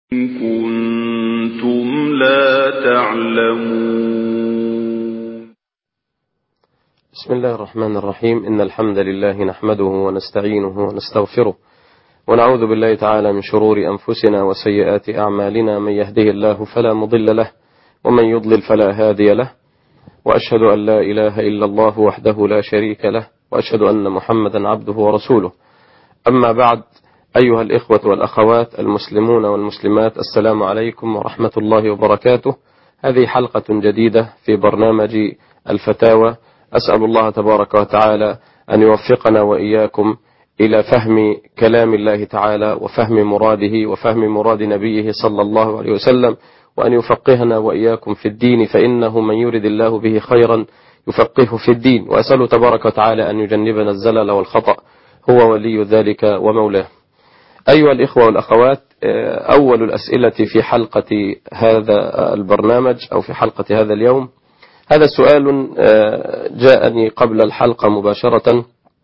كنتم لا تعلمون. بسم الله الرحمن الرحيم. إن الحمد لله نحمده ونستعينه ونستغفره ونعوذ بالله تعالى من شرور أنفسنا وسيئات أعمالنا. من يهده الله فلا مضل له ومن يضلل فلا هادي له، وأشهد أن لا إله إلا الله وحده لا شريك له، وأشهد أن محمدا عبده ورسوله. أما بعد، أيها الإخوة والأخوات المسلمون والمسلمات، السلام عليكم ورحمة الله وبركاته. هذه حلقة جديدة في برنامج الفتاوى. أسأل الله تبارك وتعالى أن يوفقنا وإياكم إلى فهم كلام الله تعالى وفهم مراده وفهم مراد نبيه صلى الله عليه وسلم، وأن يفقهنا وإياكم في الدين، فإنه من يرد الله به خيرا يفقهه في الدين. وأسأله تبارك وتعالى أن يجنبنا الزلل والخطأ، هو ولي ذلك ومولاه. أيها الإخوة والأخوات، أول الأسئلة في حلقة هذا البرنامج أو في حلقة هذا اليوم، هذا سؤال جاءني قبل الحلقة مباشرة.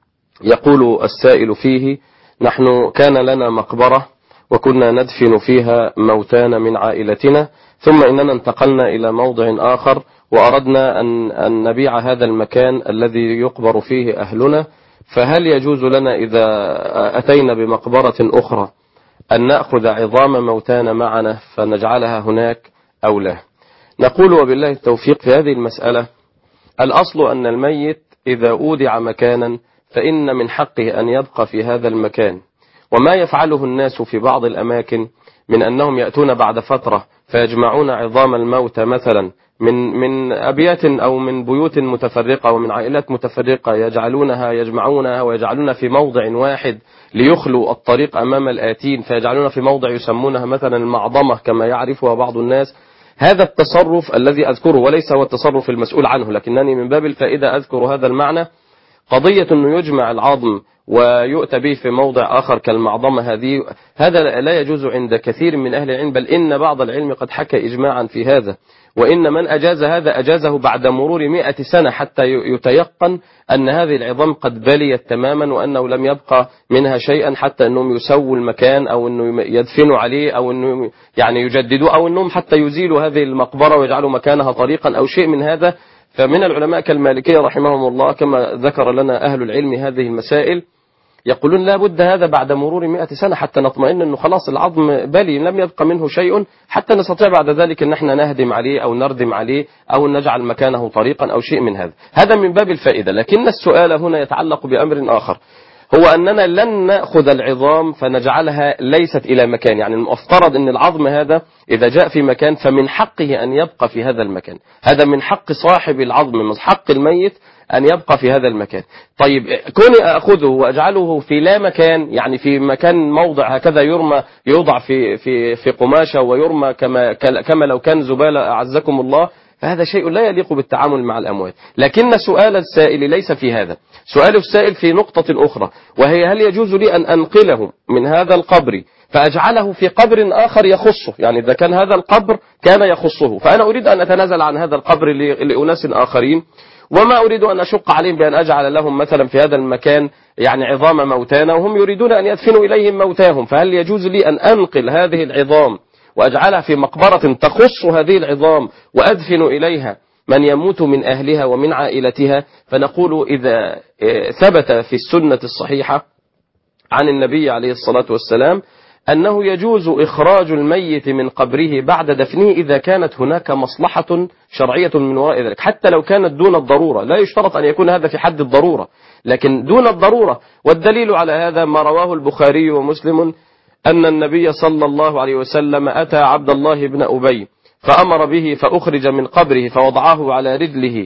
يقول السائل فيه: نحن كان لنا مقبرة وكنا ندفن فيها موتانا من عائلتنا، ثم إننا انتقلنا إلى موضع آخر وأردنا أن نبيع هذا المكان الذي يقبر فيه أهلنا، فهل يجوز لنا إذا أتينا بمقبرة أخرى أن نأخذ عظام موتانا معنا فنجعلها هناك أو لا؟ نقول وبالله التوفيق في هذه المسألة. الأصل أن الميت إذا أودع مكانا فإن من حقه أن يبقى في هذا المكان، وما يفعله الناس في بعض الأماكن من أنهم يأتون بعد فترة فيجمعون عظام الموتى مثلا من أبيات أو من بيوت متفرقة ومن عائلات متفرقة، يجمعونها ويجعلون في موضع واحد ليخلوا الطريق أمام الآتين، فيجعلون في موضع يسمونها مثلا المعظمة كما يعرفها بعض الناس. هذا التصرف الذي أذكره وليس هو التصرف المسؤول عنه، لكنني من باب الفائدة أذكر هذا المعنى. قضية أنه يجمع العظم ويؤتى به في موضع آخر كالمعظمة، هذا لا يجوز عند كثير من أهل العلم، بل إن بعض العلم قد حكى إجماعا في هذا. وإن من أجاز هذا أجازه بعد مرور 100 سنة حتى يتيقن أن هذه العظام قد بليت تماما وأنه لم يبقى منها شيئا، حتى أنهم يسووا المكان أو أنه يدفنوا عليه أو أنه يعني يجددوا أو أنهم حتى يزيلوا هذه المقبرة ويجعلوا مكانها طريقا أو شيء من هذا. فمن العلماء كالمالكية رحمهم الله كما ذكر لنا أهل العلم هذه المسائل يقولون لا بد هذا بعد مرور 100 سنة حتى نطمئن أنه خلاص العظم بلي لم يبقى منه شيء، حتى نستطيع بعد ذلك أن احنا نهدم عليه أو نردم عليه أو نجعل مكانه طريقا أو شيء من هذا من باب الفائدة. لكن السؤال هنا يتعلق بأمر آخر، هو أننا لن نأخذ العظام فنجعلها ليست إلى مكان. يعني المفترض أن العظم هذا إذا جاء في مكان فمن حقه أن يبقى في هذا المكان، هذا من حق صاحب العظم، من حق الميت أن يبقى في هذا المكان. طيب كوني أخذه وأجعله في لا مكان، يعني في مكان موضع هكذا يوضع في قماشة ويرمى كما لو كان زبالة أعزكم الله، فهذا شيء لا يليق بالتعامل مع الأموات. لكن سؤال السائل ليس في هذا، سؤال السائل في نقطة أخرى، وهي هل يجوز لي أن أنقله من هذا القبر فأجعله في قبر آخر يخصه؟ يعني إذا كان هذا القبر كان يخصه فأنا أريد أن أتنازل عن هذا القبر لأناس آخرين، وما أريد أن أشق عليهم بأن أجعل لهم مثلا في هذا المكان يعني عظام موتانا وهم يريدون أن يدفنوا إليهم موتاهم. فهل يجوز لي أن أنقل هذه العظام وأجعلها في مقبرة تخص هذه العظام وأدفن إليها من يموت من أهلها ومن عائلتها؟ فنقول إذا ثبت في السنة الصحيحة عن النبي عليه الصلاة والسلام أنه يجوز إخراج الميت من قبره بعد دفنه إذا كانت هناك مصلحة شرعية من وراء ذلك، حتى لو كانت دون الضرورة. لا يشترط أن يكون هذا في حد الضرورة، لكن دون الضرورة. والدليل على هذا ما رواه البخاري ومسلم أن النبي صلى الله عليه وسلم أتى عبد الله بن أبي فأمر به فأخرج من قبره فوضعه على رجله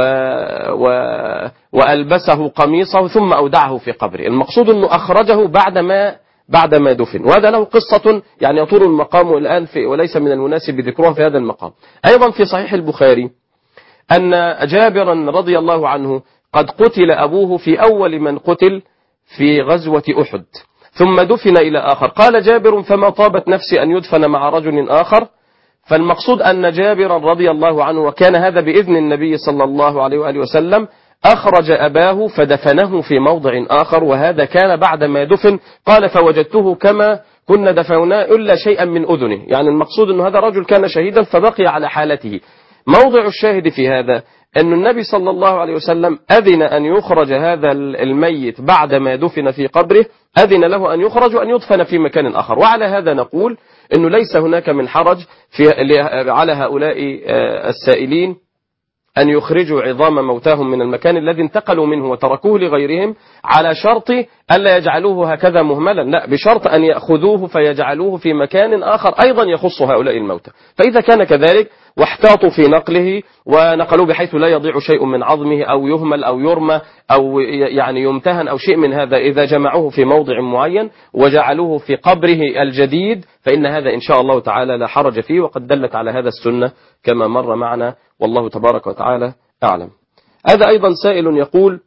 وألبسه قميصه ثم أودعه في قبره. المقصود أنه أخرجه بعدما دفن، وهذا له قصة يعني يطول المقام الآن وليس من المناسب ذكرها في هذا المقام. أيضا في صحيح البخاري أن جابرا رضي الله عنه قد قتل أبوه في أول من قتل في غزوة أحد، ثم دفن إلى آخر. قال جابر: فما طابت نفسي أن يدفن مع رجل آخر. فالمقصود أن جابرا رضي الله عنه، وكان هذا بإذن النبي صلى الله عليه وآله وسلم، أخرج أباه فدفنه في موضع آخر، وهذا كان بعد ما دفن. قال: فوجدته كما كنا دفعنا إلا شيئا من أذنه، يعني المقصود أن هذا رجل كان شهيدا فبقي على حالته. موضع الشاهد في هذا أن النبي صلى الله عليه وسلم أذن أن يخرج هذا الميت بعدما دفن في قبره، أذن له أن يخرج وأن يدفن في مكان آخر. وعلى هذا نقول أنه ليس هناك من حرج على هؤلاء السائلين أن يخرجوا عظام موتاهم من المكان الذي انتقلوا منه وتركوه لغيرهم، على شرط ألا يجعلوه هكذا مهملا، لا، بشرط أن يأخذوه فيجعلوه في مكان آخر أيضا يخص هؤلاء الموتى. فإذا كان كذلك واحتاطوا في نقله ونقلوه بحيث لا يضيع شيء من عظمه أو يهمل أو يرمى أو يعني يمتهن أو شيء من هذا، إذا جمعوه في موضع معين وجعلوه في قبره الجديد فإن هذا إن شاء الله تعالى لا حرج فيه، وقد دلت على هذا السنة كما مر معنا، والله تبارك وتعالى أعلم. هذا أيضا سائل يقول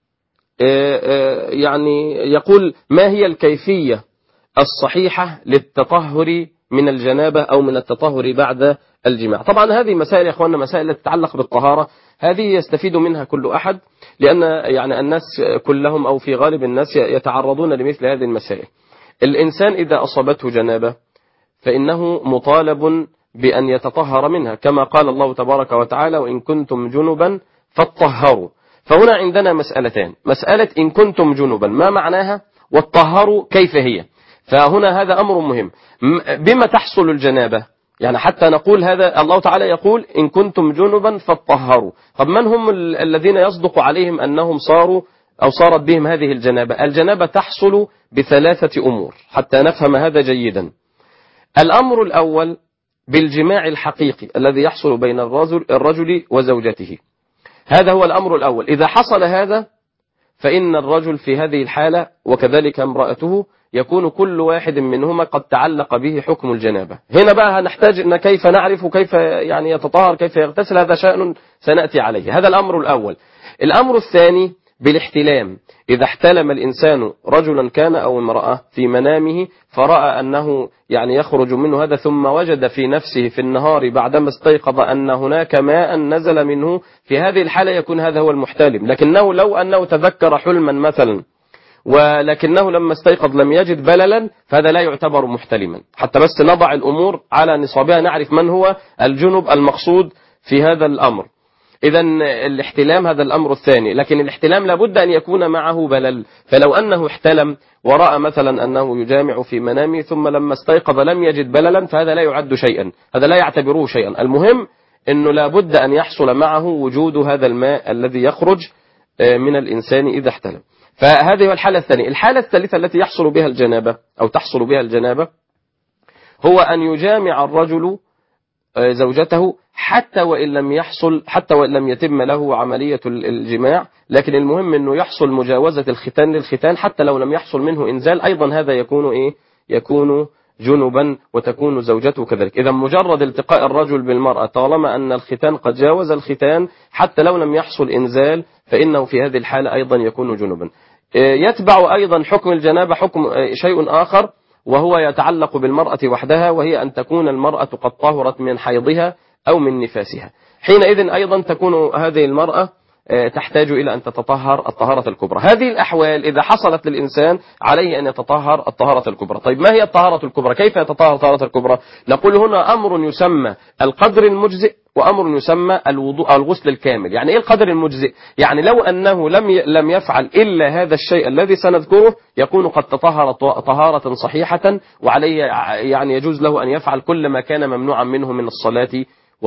يقول ما هي الكيفية الصحيحة للتطهر من الجنابة أو من التطهر بعد الجماع؟ طبعا هذه مسائل يا أخواننا مسائل تتعلق بالطهارة، هذه يستفيد منها كل أحد، لأن يعني الناس كلهم أو في غالب الناس يتعرضون لمثل هذه المسائل. الإنسان إذا أصابته جنابة فإنه مطالب بأن يتطهر منها، كما قال الله تبارك وتعالى وإن كنتم جنبا فاطهروا. فهنا عندنا مسألتان، مسألة إن كنتم جنبا ما معناها، والطهروا كيف هي. فهنا هذا أمر مهم، بما تحصل الجنابة، يعني حتى نقول هذا الله تعالى يقول إن كنتم جنبا فاطهروا. طب من هم الذين يصدق عليهم أنهم صاروا أو صارت بهم هذه الجنابة؟ الجنابة تحصل بثلاثة أمور حتى نفهم هذا جيدا. الأمر الأول بالجماع الحقيقي الذي يحصل بين الرجل وزوجته، هذا هو الأمر الأول. إذا حصل هذا فإن الرجل في هذه الحالة وكذلك امرأته يكون كل واحد منهما قد تعلق به حكم الجنابة. هنا بقى هنحتاج أن كيف نعرف كيف يعني يتطهر كيف يغتسل، هذا شأن سنأتي عليه. هذا الأمر الأول. الأمر الثاني بالاحتلام، إذا احتلم الإنسان رجلا كان أو امرأة في منامه فرأى أنه يعني يخرج منه هذا، ثم وجد في نفسه في النهار بعدما استيقظ أن هناك ماء نزل منه، في هذه الحالة يكون هذا هو المحتلم. لكنه لو أنه تذكر حلما مثلا ولكنه لما استيقظ لم يجد بللا فهذا لا يعتبر محتلما، حتى بس نضع الأمور على نصابها نعرف من هو الجنب المقصود في هذا الأمر. إذا الاحتلام هذا الأمر الثاني، لكن الاحتلام لابد أن يكون معه بلل. فلو أنه احتلم ورأى مثلا أنه يجامع في منامه ثم لما استيقظ لم يجد بللا فهذا لا يعد شيئا، هذا لا يعتبروه شيئا. المهم أنه لابد أن يحصل معه وجود هذا الماء الذي يخرج من الإنسان إذا احتلم. فهذه هو الحالة الثانية. الحالة الثالثة التي يحصل بها الجنابة أو تحصل بها الجنابة هو أن يجامع الرجل زوجته حتى وإن لم يتم له عملية الجماع، لكن المهم أنه يحصل مجاوزة الختان للختان حتى لو لم يحصل منه إنزال، أيضا هذا يكون جنبا وتكون زوجته كذلك. إذا مجرد التقاء الرجل بالمرأة طالما أن الختان قد جاوز الختان حتى لو لم يحصل إنزال فإنه في هذه الحالة أيضا يكون جنبا. يتبع أيضا حكم الجنابة حكم شيء آخر وهو يتعلق بالمرأة وحدها، وهي أن تكون المرأة قد طهرت من حيضها أو من نفاسها. حينئذ أيضا تكون هذه المرأة تحتاج إلى أن تتطهر الطهارة الكبرى. هذه الأحوال إذا حصلت للإنسان عليه أن يتطهر الطهارة الكبرى. طيب ما هي الطهارة الكبرى؟ كيف يتطهر الطهارة الكبرى؟ نقول هنا أمر يسمى القدر المجزئ وأمر يسمى الوضوء أو الغسل الكامل. يعني إيه القدر المجزئ؟ يعني لو أنه لم يفعل إلا هذا الشيء الذي سنذكره يكون قد تطهر طهارة صحيحة، وعليه يعني يجوز له أن يفعل كل ما كان ممنوعا منه من الصلاة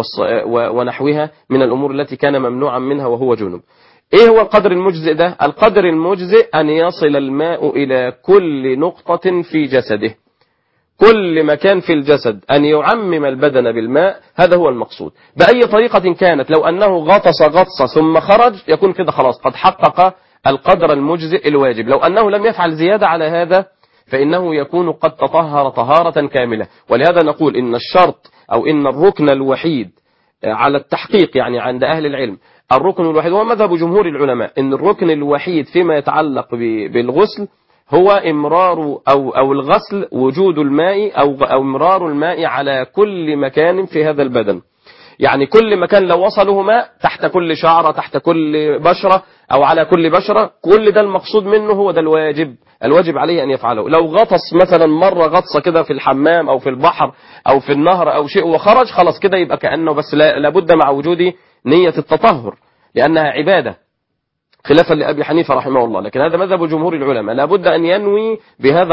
ونحوها من الأمور التي كان ممنوعا منها وهو جنب. إيه هو القدر المجزئ ده؟ القدر المجزئ أن يصل الماء إلى كل نقطة في جسده، كل مكان في الجسد أن يعمم البدن بالماء، هذا هو المقصود بأي طريقة كانت. لو أنه غطس غطسة ثم خرج يكون كده خلاص قد حقق القدر المجزئ الواجب. لو أنه لم يفعل زيادة على هذا فإنه يكون قد تطهر طهارة كاملة. ولهذا نقول إن الشرط أو إن الركن الوحيد على التحقيق يعني عند أهل العلم، الركن الوحيد هو مذهب جمهور العلماء، إن الركن الوحيد فيما يتعلق بالغسل هو إمرار أو الغسل وجود الماء أو إمرار الماء على كل مكان في هذا البدن. يعني كل مكان لو وصله ماء تحت كل شعرة، تحت كل بشرة، أو على كل بشرة، كل ده المقصود منه، هو ده الواجب عليه أن يفعله. لو غطس مثلا مرة غطسة كده في الحمام أو في البحر أو في النهر أو شيء وخرج، خلاص كده يبقى كأنه، بس لابد مع وجود نية التطهر لأنها عبادة، خلافا لأبي حنيفة رحمه الله. لكن هذا مذهب جمهور العلماء، لابد أن ينوي بهذا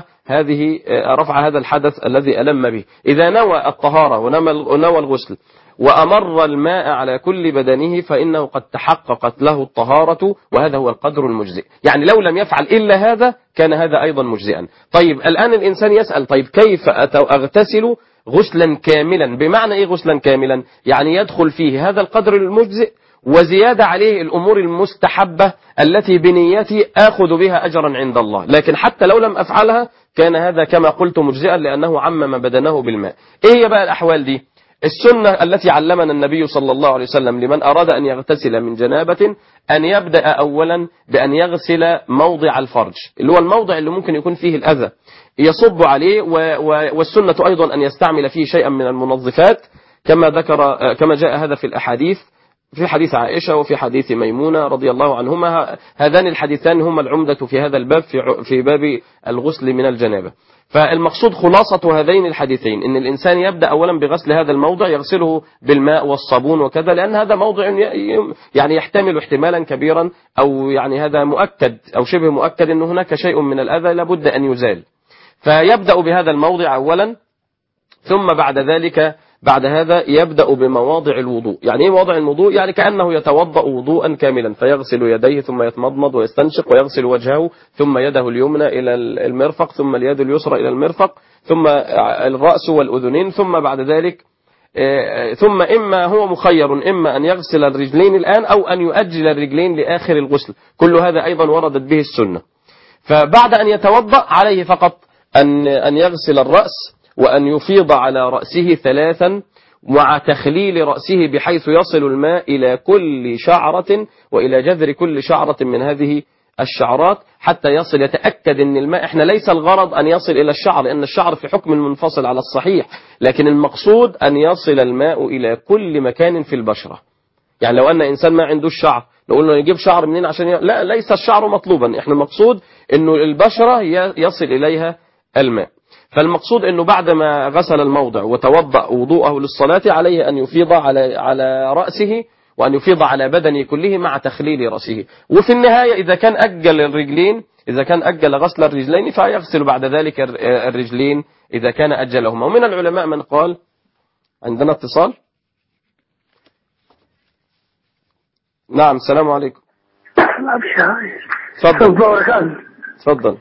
رفع هذا الحدث الذي ألم به. إذا نوى الطهارة ونوى الغسل وأمر الماء على كل بدنه فإنه قد تحققت له الطهارة، وهذا هو القدر المجزئ. يعني لو لم يفعل إلا هذا كان هذا أيضا مجزئا. طيب الآن الإنسان يسأل، طيب كيف أغتسل غسلا كاملا؟ بمعنى إيه غسلا كاملا؟ يعني يدخل فيه هذا القدر المجزئ وزيادة عليه الأمور المستحبة التي بنيتي آخذ بها أجرا عند الله، لكن حتى لو لم أفعلها كان هذا كما قلت مجزئا لأنه عمم بدنه بالماء. إيه هي بقى الأحوال دي؟ السنة التي علمنا النبي صلى الله عليه وسلم لمن أراد أن يغتسل من جنابة أن يبدأ أولا بأن يغسل موضع الفرج، اللي هو الموضع اللي ممكن يكون فيه الأذى، يصب عليه، والسنة أيضا أن يستعمل فيه شيئا من المنظفات كما جاء هذا في الأحاديث، في حديث عائشة وفي حديث ميمونة رضي الله عنهما. هذان الحديثان هما العمدة في هذا الباب، في باب الغسل من الجنابة. فالمقصود خلاصة هذين الحديثين أن الإنسان يبدأ أولا بغسل هذا الموضع، يغسله بالماء والصابون وكذا، لأن هذا موضع يعني يحتمل احتمالا كبيرا، أو يعني هذا مؤكد أو شبه مؤكد أن هناك شيء من الأذى لابد أن يزال. فيبدأ بهذا الموضع أولا، ثم بعد هذا يبدأ بمواضع الوضوء. يعني ايه مواضع الوضوء؟ يعني كأنه يتوضأ وضوءا كاملا، فيغسل يديه ثم يتمضمض ويستنشق، ويغسل وجهه ثم يده اليمنى إلى المرفق، ثم اليد اليسرى إلى المرفق، ثم الرأس والأذنين، ثم بعد ذلك ثم إما هو مخير، إما أن يغسل الرجلين الآن أو أن يؤجل الرجلين لآخر الغسل. كل هذا أيضا وردت به السنة. فبعد أن يتوضأ عليه فقط أن يغسل الرأس، وأن يفيض على رأسه 3 مع تخليل رأسه بحيث يصل الماء إلى كل شعرة وإلى جذر كل شعرة من هذه الشعرات، حتى يتأكد أن الماء، احنا ليس الغرض أن يصل إلى الشعر لأن الشعر في حكم منفصل على الصحيح، لكن المقصود أن يصل الماء إلى كل مكان في البشرة. يعني لو أن إنسان ما عندوش شعر نقول له يجيب شعر منين عشان لا، ليس الشعر مطلوبا، احنا المقصود أنه البشرة يصل إليها الماء. فالمقصود أنه بعدما غسل الموضع وتوضأ وضوءه للصلاة عليه أن يفيض على رأسه، وأن يفيض على بدنه كله مع تخليل رأسه. وفي النهاية إذا كان أجل غسل الرجلين فيغسل بعد ذلك الرجلين إذا كان أجلهما. ومن العلماء من قال، عندنا اتصال. نعم، السلام عليكم. تفضل.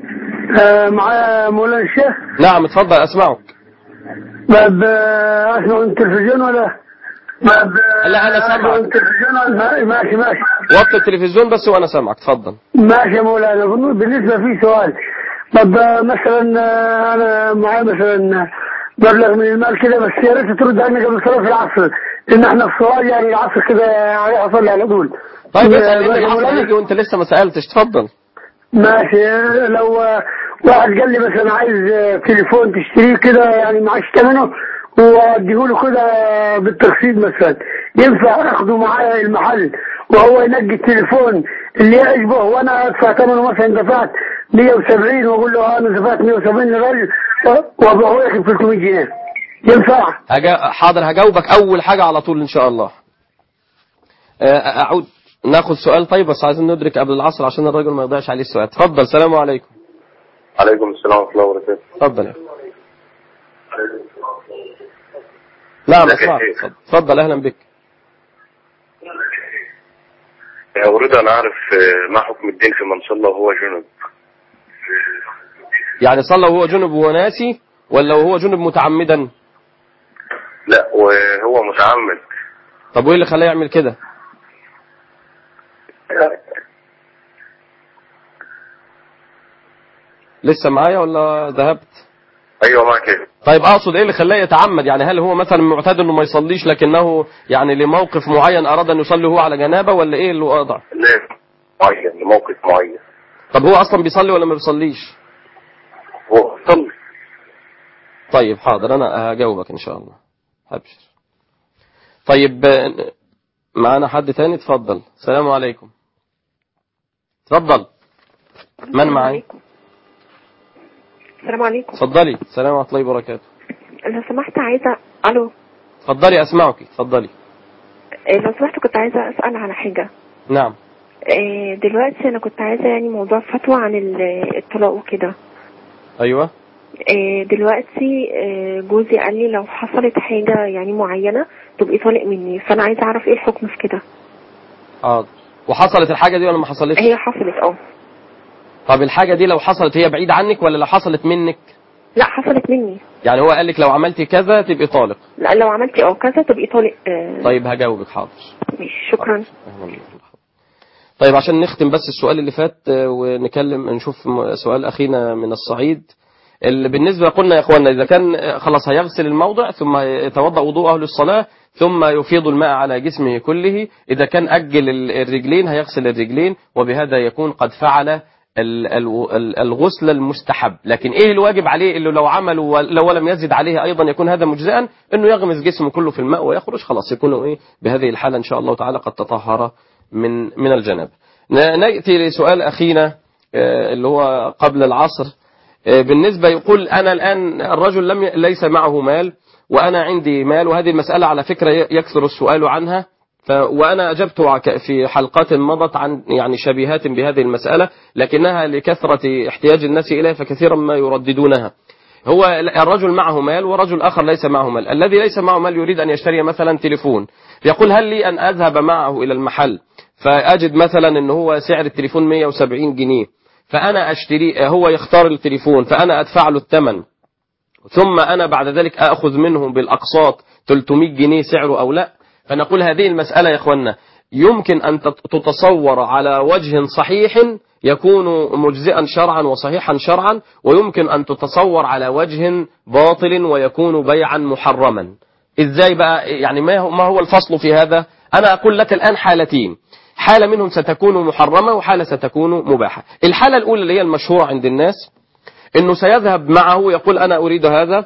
مع مولانا الشيخ. نعم اتفضل اسمعك. باب اسمع التلفزيون ولا باب؟ لا انا سامعك. التلفزيون ماشي. وقت التلفزيون بس وانا سامعك، تفضل. ماشي يا مولانا. بالنسبه في سؤال، طب مثلا انا معايا مثلا مبلغ من المال كده، بس يا ريت ترد عني قبل صلاه العصر، لان احنا في صلاه يعني العصر كده هيحصل على طول. طيب اسال ايه العصر يجي وانت لسه ما سالتش، تفضل. ماشي. لو واحد قال لي مثلا عايز تليفون تشتريه كده يعني معاش ثمنه واديهوله كده بالتقسيط مثلا، ينفع اخده معايا المحل وهو ينقي التليفون اللي يعجبه وانا ادفع ثمنه؟ مثلا دفعت 170 واقول له انا دفعت 170 للراجل وابقى هو ياخد 300 جنيه، ينفع؟ حاضر هجاوبك اول حاجه على طول ان شاء الله. اعود ناخذ سؤال. طيب بس عايزين ندرك قبل العصر عشان الراجل ما يضيعش عليه السؤال. تفضل. السلام عليكم. عليكم السلام ورحمة الله وبركاته. تفضل يا نعم اسمعك. تفضل اهلا بك. أريد أن أعرف ما حكم الدين في من صلى وهو جنب. يعني صلى وهو جنب وهو ناسي ولا وهو جنب متعمدا؟ لا وهو متعمد. طب وايه اللي خلاه يعمل كده؟ لسه معايا ولا ذهبت؟ ايوه معك. طيب اقصد ايه اللي خلاه يتعمد؟ يعني هل هو مثلا معتاد انه ما يصليش لكنه يعني لموقف معين اراد ان يصلي هو على جنابه، ولا ايه اللي وضع؟ لا معين، لموقف معين. طب هو اصلا بيصلي ولا ما بيصليش؟ هو بيصلي. طيب حاضر انا هجاوبك ان شاء الله. ابشر. طيب معانا حد تاني؟ اتفضل. السلام عليكم. اتفضل. من معاي؟ السلام عليكم. اتفضلي. السلام ورحمة الله وبركاته. لو سمحت عايزة. الو. اتفضلي اسمعك. اتفضلي. لو سمحت كنت عايزة اسأل على حاجة. نعم. دلوقتي انا كنت عايزة يعني موضوع فتوى عن الطلاق وكده. ايوه. دلوقتي جوزي قال لي لو حصلت حاجة يعني معينة تبقي طالق مني، فانا عايزة اعرف ايه الحكم في كده. حاضر. وحصلت الحاجة دي ولا ما حصلتش؟ هي حصلت. طب الحاجة دي لو حصلت هي بعيدة عنك ولا لو حصلت منك؟ لا حصلت مني. يعني هو قال لك لو عملتي كذا تبقي طالق؟ لا لو عملتي كذا تبقي طالق. طيب هجاوبك. حاضر. ماشي شكرا. طيب عشان نختم بس السؤال اللي فات ونكلم نشوف سؤال أخينا من الصعيد. اللي بالنسبة قلنا يا إخواننا إذا كان خلاص هيغسل الموضع ثم يتوضأ وضوءه للصلاة ثم يفيض الماء على جسمه كله. إذا كان أجل الرجلين هيغسل الرجلين، وبهذا يكون قد فعل الغسل المستحب. لكن إيه الواجب عليه اللي لو عمله ولو لم يزد عليه أيضا يكون هذا مجزئا؟ إنه يغمس جسمه كله في الماء ويخرج، خلاص يكون إيه بهذه الحالة إن شاء الله تعالى قد تطهر من الجنابة. نأتي لسؤال أخينا اللي هو قبل العصر. بالنسبة يقول أنا الآن الرجل ليس معه مال وأنا عندي مال، وهذه المسألة على فكرة يكثر السؤال عنها، وأنا أجبت في حلقات مضت عن يعني شبيهات بهذه المسألة، لكنها لكثرة احتياج الناس إليها فكثيرا ما يرددونها. هو الرجل معه مال ورجل آخر ليس معه مال. الذي ليس معه مال يريد أن يشتري مثلا تليفون، يقول هل لي أن أذهب معه إلى المحل فأجد مثلا أنه هو سعر التليفون 170 جنيه فأنا أشتري، هو يختار التليفون فأنا أدفع له الثمن ثم أنا بعد ذلك أخذ منه بالأقساط 300 جنيه سعره أو لا؟ فنقول هذه المسألة يا إخوانا يمكن أن تتصور على وجه صحيح يكون مجزئا شرعا وصحيحا شرعا، ويمكن أن تتصور على وجه باطل ويكون بيعا محرما. إزاي بقى؟ يعني ما هو الفصل في هذا؟ أنا أقول لك الآن حالتين، حالة منهم ستكون محرمة وحالة ستكون مباحة. الحالة الأولى اللي هي المشهورة عند الناس إنه سيذهب معه يقول أنا أريد هذا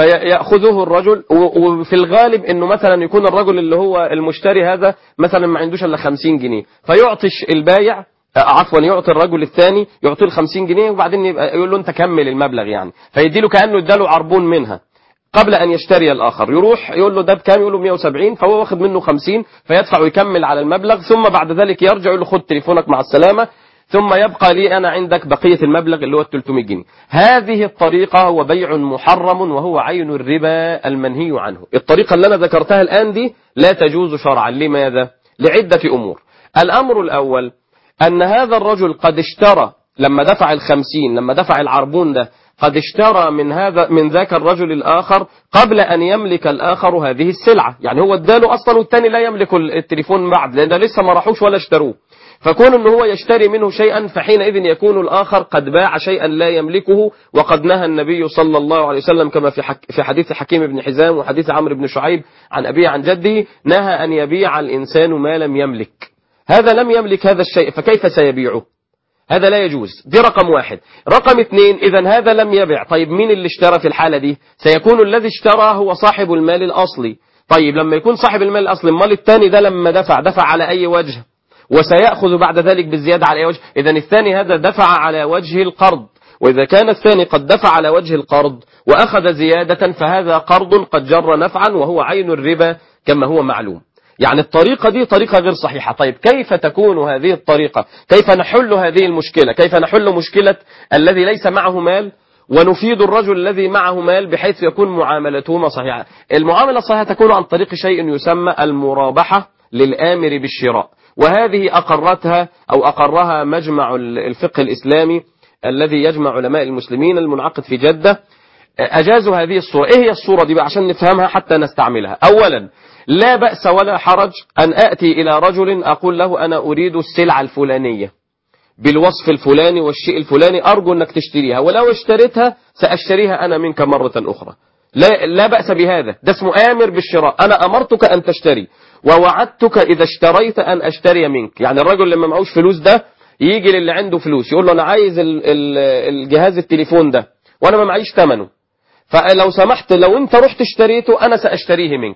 فيأخذه الرجل، وفي الغالب إنه مثلا يكون الرجل اللي هو المشتري هذا مثلا ما عندوش إلا 50 جنيه فيعطش البايع يعطي الرجل الثاني يعطيه 50 جنيه وبعدين يقول له أنت كمل المبلغ يعني، فيديله كأنه اداله عربون منها قبل أن يشتري الآخر. يروح يقول له ده بكام؟ يقول له 170 فهو واخد منه 50 فيدفع ويكمل على المبلغ، ثم بعد ذلك يرجع يقول له خد تليفونك مع السلامة ثم يبقى لي أنا عندك بقية المبلغ اللي هو 300 جنيه. هذه الطريقة هو بيع محرم وهو عين الربا المنهي عنه. الطريقة اللي أنا ذكرتها الآن دي لا تجوز شرعا. لماذا؟ لعدة أمور. الأمر الأول أن هذا الرجل قد اشترى لما دفع 50 لما دفع العربون ده قد اشترى من ذاك الرجل الآخر قبل أن يملك الآخر هذه السلعة، يعني هو اداله أصلا والتاني لا يملك التليفون بعد لأن لسه ما راحوش ولا اشتروه، فكون أنه هو يشتري منه شيئا فحينئذ يكون الآخر قد باع شيئا لا يملكه. وقد نهى النبي صلى الله عليه وسلم كما في حديث حكيم بن حزام وحديث عمرو بن شعيب عن أبيه عن جده نهى أن يبيع الإنسان ما لم يملك. هذا لم يملك هذا الشيء فكيف سيبيعه؟ هذا لا يجوز. دي رقم واحد. رقم اثنين إذا هذا لم يبيع، طيب مين اللي اشترى في الحالة دي؟ سيكون الذي اشترى هو صاحب المال الأصلي. طيب لما يكون صاحب المال الأصلي المال الثاني ده لما دفع على أي وجه وسيأخذ بعد ذلك بالزيادة على أي وجه؟ إذا الثاني هذا دفع على وجه القرض، وإذا كان الثاني قد دفع على وجه القرض وأخذ زيادة فهذا قرض قد جر نفعا وهو عين الربا كما هو معلوم. يعني الطريقة دي طريقة غير صحيحة. طيب كيف تكون هذه الطريقة؟ كيف نحل هذه المشكلة؟ كيف نحل مشكلة الذي ليس معه مال ونفيد الرجل الذي معه مال بحيث يكون معاملتهما صحيحة؟ المعاملة الصحيحة تكون عن طريق شيء يسمى المرابحة للآمر بالشراء، وهذه أقرها مجمع الفقه الإسلامي الذي يجمع علماء المسلمين المنعقد في جدة. أجازوا هذه الصورة. إيه هي الصورة دي بقى عشان نفهمها حتى نستعملها؟ أولا لا بأس ولا حرج أن أتي إلى رجل أقول له أنا أريد السلعة الفلانية بالوصف الفلاني والشيء الفلاني أرجو أنك تشتريها، ولو اشتريتها سأشتريها أنا منك مرة أخرى. لا بأس بهذا، ده اسمه آمر بالشراء. أنا أمرتك أن تشتري ووعدتك إذا اشتريت أن أشتري منك. يعني الرجل لما معوش فلوس ده يجي للي عنده فلوس يقول له أنا عايز الجهاز التليفون ده وأنا ما معيش ثمنه، فلو سمحت لو أنت رحت اشتريته أنا سأشتريه منك.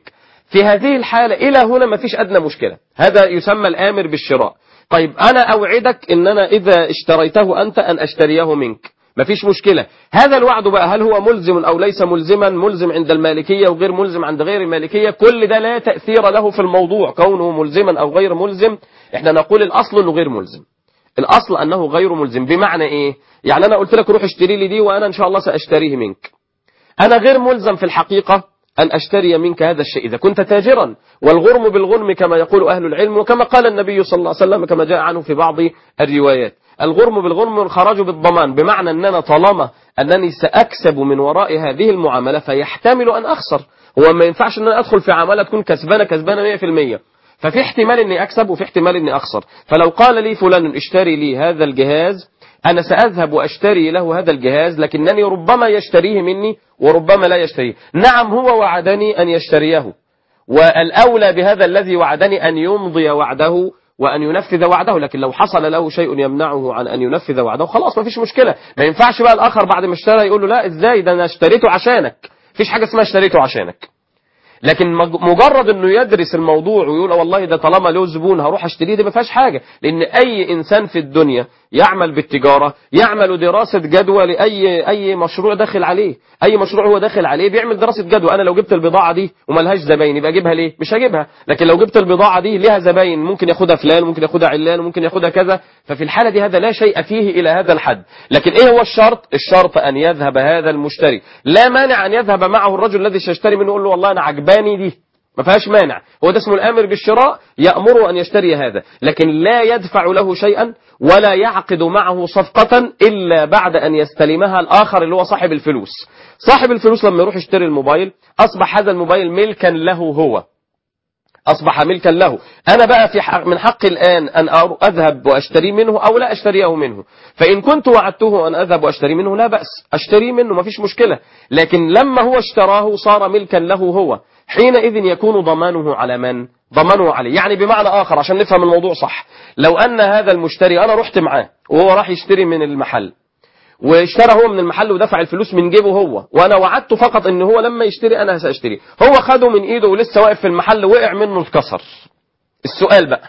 في هذه الحالة إلى هنا ما فيش أدنى مشكلة، هذا يسمى الآمر بالشراء. طيب أنا أوعدك إن أنا إذا اشتريته أنت أن أشتريه منك، ما فيش مشكلة. هذا الوعد بقى هل هو ملزم أو ليس ملزما، ملزم عند المالكية وغير ملزم عند غير المالكية، كل ده لا تأثير له في الموضوع كونه ملزما أو غير ملزم. احنا نقول الأصل أنه غير ملزم، الأصل أنه غير ملزم. بمعنى إيه؟ يعني أنا قلت لك روح اشتري لي دي وأنا إن شاء الله سأشتريه منك، أنا غير ملزم في الحقيقة أن أشتري منك هذا الشيء إذا كنت تاجرا، والغرم بالغنم كما يقول أهل العلم، وكما قال النبي صلى الله عليه وسلم كما جاء عنه في بعض الروايات، الغرم بالغنم والخراج بالضمان. بمعنى أننا طالما أنني سأكسب من وراء هذه المعاملة فيحتمل أن أخسر، هو ما ينفعش أن أنا أدخل في عمالة تكون كسبانة 100%، ففي احتمال أني أكسب وفي احتمال أني أخسر. فلو قال لي فلان اشتري لي هذا الجهاز، أنا سأذهب وأشتري له هذا الجهاز، لكنني ربما يشتريه مني وربما لا يشتريه. نعم هو وعدني أن يشتريه، والأولى بهذا الذي وعدني أن يمضي وعده وأن ينفذ وعده، لكن لو حصل له شيء يمنعه عن أن ينفذ وعده خلاص ما فيش مشكلة. ما ينفعش بقى الآخر بعد ما اشترى يقول له لا إزاي ده أنا اشتريته عشانك، فيش حاجة اسمها اشتريته عشانك. لكن مجرد انه يدرس الموضوع ويقول والله ده طالما له زبون هروح اشتريه، ده ما فيهاش حاجه، لان اي انسان في الدنيا يعمل بالتجاره يعمل دراسه جدوى لاي مشروع داخل عليه، اي مشروع هو داخل عليه بيعمل دراسه جدوى. انا لو جبت البضاعه دي وملهاش زباين يبقى اجيبها ليه؟ مش هجيبها. لكن لو جبت البضاعه دي ليها زباين، ممكن ياخدها فلان ممكن ياخدها علان ممكن ياخدها كذا، ففي الحاله دي هذا لا شيء فيه الى هذا الحد. لكن ايه هو الشرط؟ الشرط ان يذهب هذا المشتري، لا مانع ان يذهب معه الرجل الذي سيشتري منه يقول له والله انا عجباني دي، ما فيهاش مانع، هو ده اسمه الامر بالشراء، يأمره ان يشتري هذا، لكن لا يدفع له شيئا ولا يعقد معه صفقة الا بعد ان يستلمها الاخر اللي هو صاحب الفلوس. صاحب الفلوس لما يروح يشتري الموبايل اصبح هذا الموبايل ملكا له، هو اصبح ملكا له. انا بقى من حقي الان ان اذهب واشتري منه او لا اشتريه منه. فان كنت وعدته ان اذهب واشتري منه لا بأس، اشتري منه ما فيش مشكلة. لكن لما هو اشتراه صار ملكا له هو، حينئذ يكون ضمانه على من؟ ضمانه عليه. يعني بمعنى آخر عشان نفهم الموضوع صح، لو أن هذا المشتري أنا رحت معاه وهو راح يشتري من المحل واشترى هو من المحل ودفع الفلوس من جيبه هو، وأنا وعدته فقط إن هو لما يشتري أنا سأشتري، هو خده من إيده ولسه واقف في المحل وقع منه اتكسر. السؤال بقى،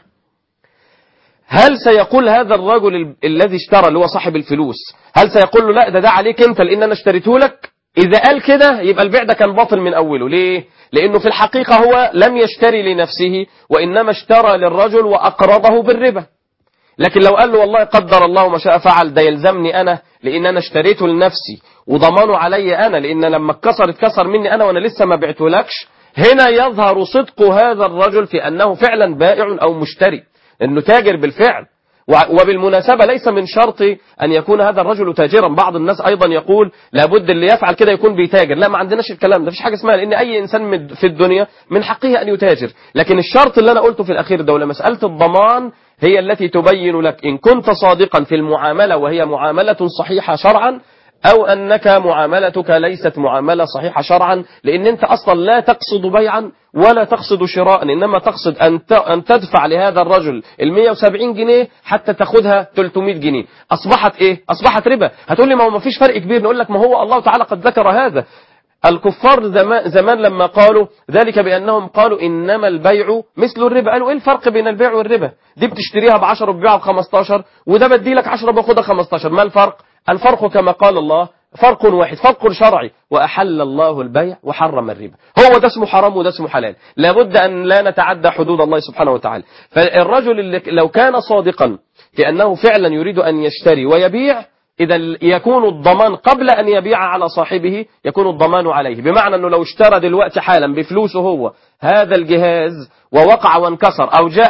هل سيقول هذا الرجل الذي اشترى اللي هو صاحب الفلوس، هل سيقول له لا ده عليك أنت لأن أنا اشتريته لك؟ إذا قال كده يبقى البيع ده كان باطل من أوله. ليه؟ لأنه في الحقيقة هو لم يشتري لنفسه وإنما اشترى للرجل وأقرضه بالربا. لكن لو قال له والله قدر الله ما شاء فعل، ده يلزمني أنا لأن أنا اشتريته لنفسي وضمانه علي أنا، لأن لما اتكسر مني أنا وأنا لسه ما بعتهولكش، هنا يظهر صدق هذا الرجل في أنه فعلا بائع أو مشتري، أنه تاجر بالفعل. وبالمناسبة ليس من شرط أن يكون هذا الرجل تاجرا، بعض الناس أيضا يقول لابد اللي يفعل كده يكون بيتاجر، لا ما عندناش الكلام ده، فيش حاجة اسمها، لأن أي إنسان في الدنيا من حقه أن يتاجر. لكن الشرط اللي أنا قلته في الأخير ده مسألة الضمان هي التي تبين لك إن كنت صادقا في المعاملة وهي معاملة صحيحة شرعا، أو أنك معاملتك ليست معاملة صحيحة شرعا، لأن أنت أصلا لا تقصد بيعا ولا تقصد شراء، إنما تقصد أن تدفع لهذا الرجل 170 جنيه حتى تأخذها 300 جنيه. أصبحت إيه؟ أصبحت ربا. هتقول لي ما فيش فرق كبير، نقول لك ما هو الله تعالى قد ذكر هذا. الكفار زمان لما قالوا ذلك بأنهم قالوا إنما البيع مثل الربا، قالوا إيه الفرق بين البيع والربا؟ دي بتشتريها ب10 وبيعها ب15، وده بدي لك 10 باخدها 15، ما الفرق؟ الفرق كما قال الله فرق واحد، فرق شرعي، وأحل الله البيع وحرم الربا. هو ده اسمه حرام وده اسمه حلال، لابد أن لا نتعدى حدود الله سبحانه وتعالى. فالرجل اللي لو كان صادقا في أنه فعلا يريد أن يشتري ويبيع، إذا يكون الضمان قبل أن يبيع على صاحبه، يكون الضمان عليه. بمعنى أنه لو اشترى دلوقتي حالا بفلوسه هو هذا الجهاز ووقع وانكسر، أو جاء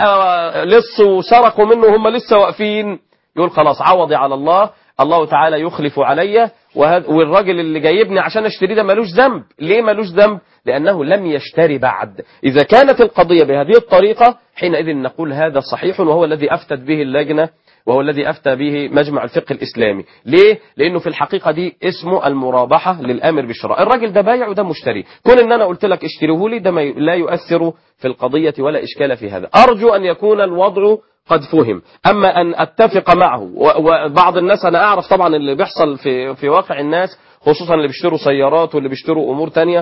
لص وسرقوا منه هم لسه واقفين، يقول خلاص عوضي على الله، الله تعالى يخلف علي، والراجل اللي جايبني عشان اشتري ده ملوش ذنب. ليه ملوش ذنب؟ لأنه لم يشتري بعد. إذا كانت القضية بهذه الطريقة حينئذ نقول هذا صحيح، وهو الذي أفتت به اللجنة وهو الذي أفتى به مجمع الفقه الإسلامي. ليه؟ لأنه في الحقيقة دي اسمه المرابحة للأمر بالشراء، الراجل ده بايع وده مشتري، كون إن أنا قلت لك اشتريه لي ده لا يؤثر في القضية ولا إشكال في هذا. أرجو أن يكون الوضع قد فهم. أما أن أتفق معه، وبعض الناس أنا أعرف طبعا اللي بيحصل في واقع الناس، خصوصا اللي بيشتروا سيارات واللي بيشتروا أمور تانية،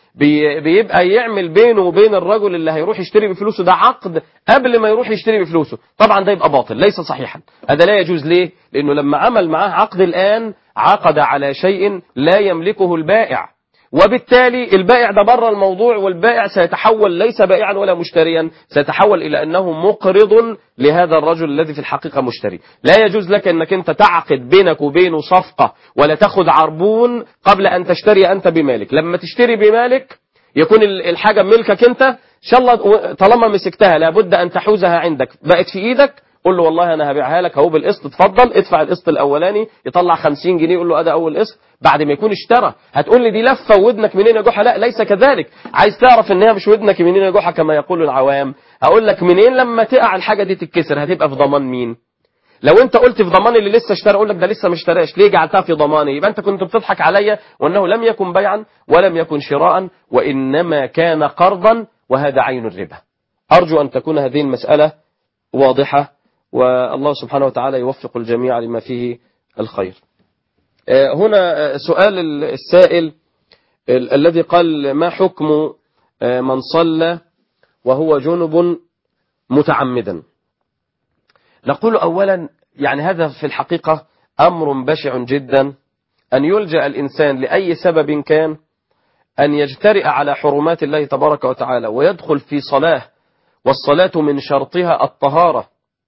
بيبقى يعمل بينه وبين الرجل اللي هيروح يشتري بفلوسه ده عقد قبل ما يروح يشتري بفلوسه، طبعا ده يبقى باطل ليس صحيحا، هذا لا يجوز. ليه؟ لأنه لما عمل معاه عقد الآن عقد على شيء لا يملكه البائع، وبالتالي البائع ده بره الموضوع، والبائع سيتحول ليس بائعا ولا مشتريا، سيتحول إلى أنه مقرض لهذا الرجل الذي في الحقيقة مشتري. لا يجوز لك أنك أنت تعقد بينك وبينه صفقة ولا تأخذ عربون قبل أن تشتري أنت بمالك. لما تشتري بمالك يكون الحاجة ملكك أنت، إن شاء الله طالما مسكتها لابد أن تحوزها عندك، بقت في إيدك، قول له والله أنا هبيعها لك أهو بالقسط، اتفضل ادفع القسط الأولاني، يطلع 50 جنيه يقول له أدا أول قسط بعد ما يكون اشترى. هتقول لي دي لفة ودنك منين يا جحا؟ لا ليس كذلك. عايز تعرف ان هي مش ودنك منين يا جحا كما يقول العوام؟ هقول لك منين لما تقع الحاجة دي تتكسر هتبقى في ضمان مين؟ لو انت قلت في ضمان اللي لسه اشترى، اقول لك ده لسه ما اشتراش، ليه جعلتها في ضماني؟ يبقى انت كنت بتضحك عليا، وانه لم يكن بيعا ولم يكن شراء وانما كان قرضا، وهذا عين الربا. ارجو ان تكون هذه المسألة واضحة، والله سبحانه وتعالى يوفق الجميع لما فيه الخير. هنا سؤال السائل الذي قال ما حكم من صلى وهو جنب متعمدا؟ نقول أولا يعني هذا في الحقيقة أمر بشع جدا، أن يلجأ الإنسان لأي سبب كان أن يجترئ على حرمات الله تبارك وتعالى ويدخل في صلاة، والصلاة من شرطها الطهارة.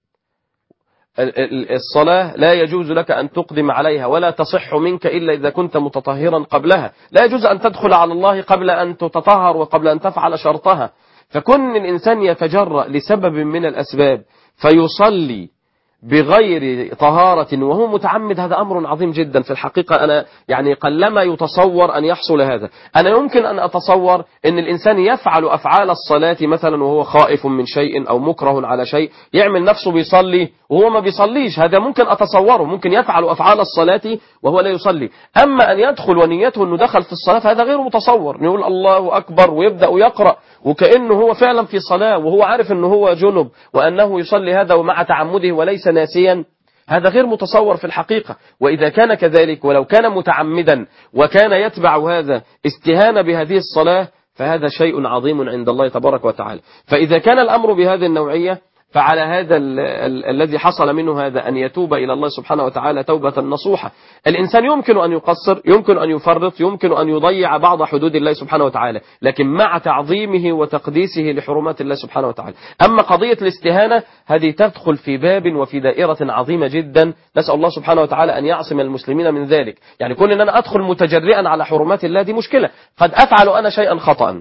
الصلاة لا يجوز لك أن تقدم عليها ولا تصح منك إلا إذا كنت متطهرا قبلها، لا يجوز أن تدخل على الله قبل أن تتطهر وقبل أن تفعل شرطها. فكون الإنسان يتجرأ لسبب من الأسباب فيصلي بغير طهارة وهو متعمد، هذا أمر عظيم جدا في الحقيقة. أنا يعني قلما يتصور أن يحصل هذا. أنا يمكن أن أتصور أن الإنسان يفعل أفعال الصلاة مثلا وهو خائف من شيء أو مكره على شيء، يعمل نفسه بيصلي وهو ما بيصليش، هذا ممكن أتصوره، ممكن يفعل أفعال الصلاة وهو لا يصلي. أما أن يدخل ونيته أنه دخل في الصلاة فهذا غير متصور، يقول الله أكبر ويبدأ يقرأ وكأنه هو فعلا في صلاة وهو عارف أنه هو جنب وأنه يصلي هذا ومع تعمده وليس ناسيا، هذا غير متصور في الحقيقة. وإذا كان كذلك ولو كان متعمدا وكان يتبع هذا استهانة بهذه الصلاة فهذا شيء عظيم عند الله تبارك وتعالى. فإذا كان الأمر بهذه النوعية فعلى هذا الذي حصل منه هذا أن يتوب إلى الله سبحانه وتعالى توبة نصوحة. الإنسان يمكن أن يقصر، يمكن أن يفرط، يمكن أن يضيع بعض حدود الله سبحانه وتعالى، لكن مع تعظيمه وتقديسه لحرمات الله سبحانه وتعالى. أما قضية الاستهانة هذه تدخل في باب وفي دائرة عظيمة جدا، نسأل الله سبحانه وتعالى أن يعصم المسلمين من ذلك. يعني كون أن أنا أدخل متجرئا على حرمات الله دي مشكلة، قد أفعل أنا شيئا خطأ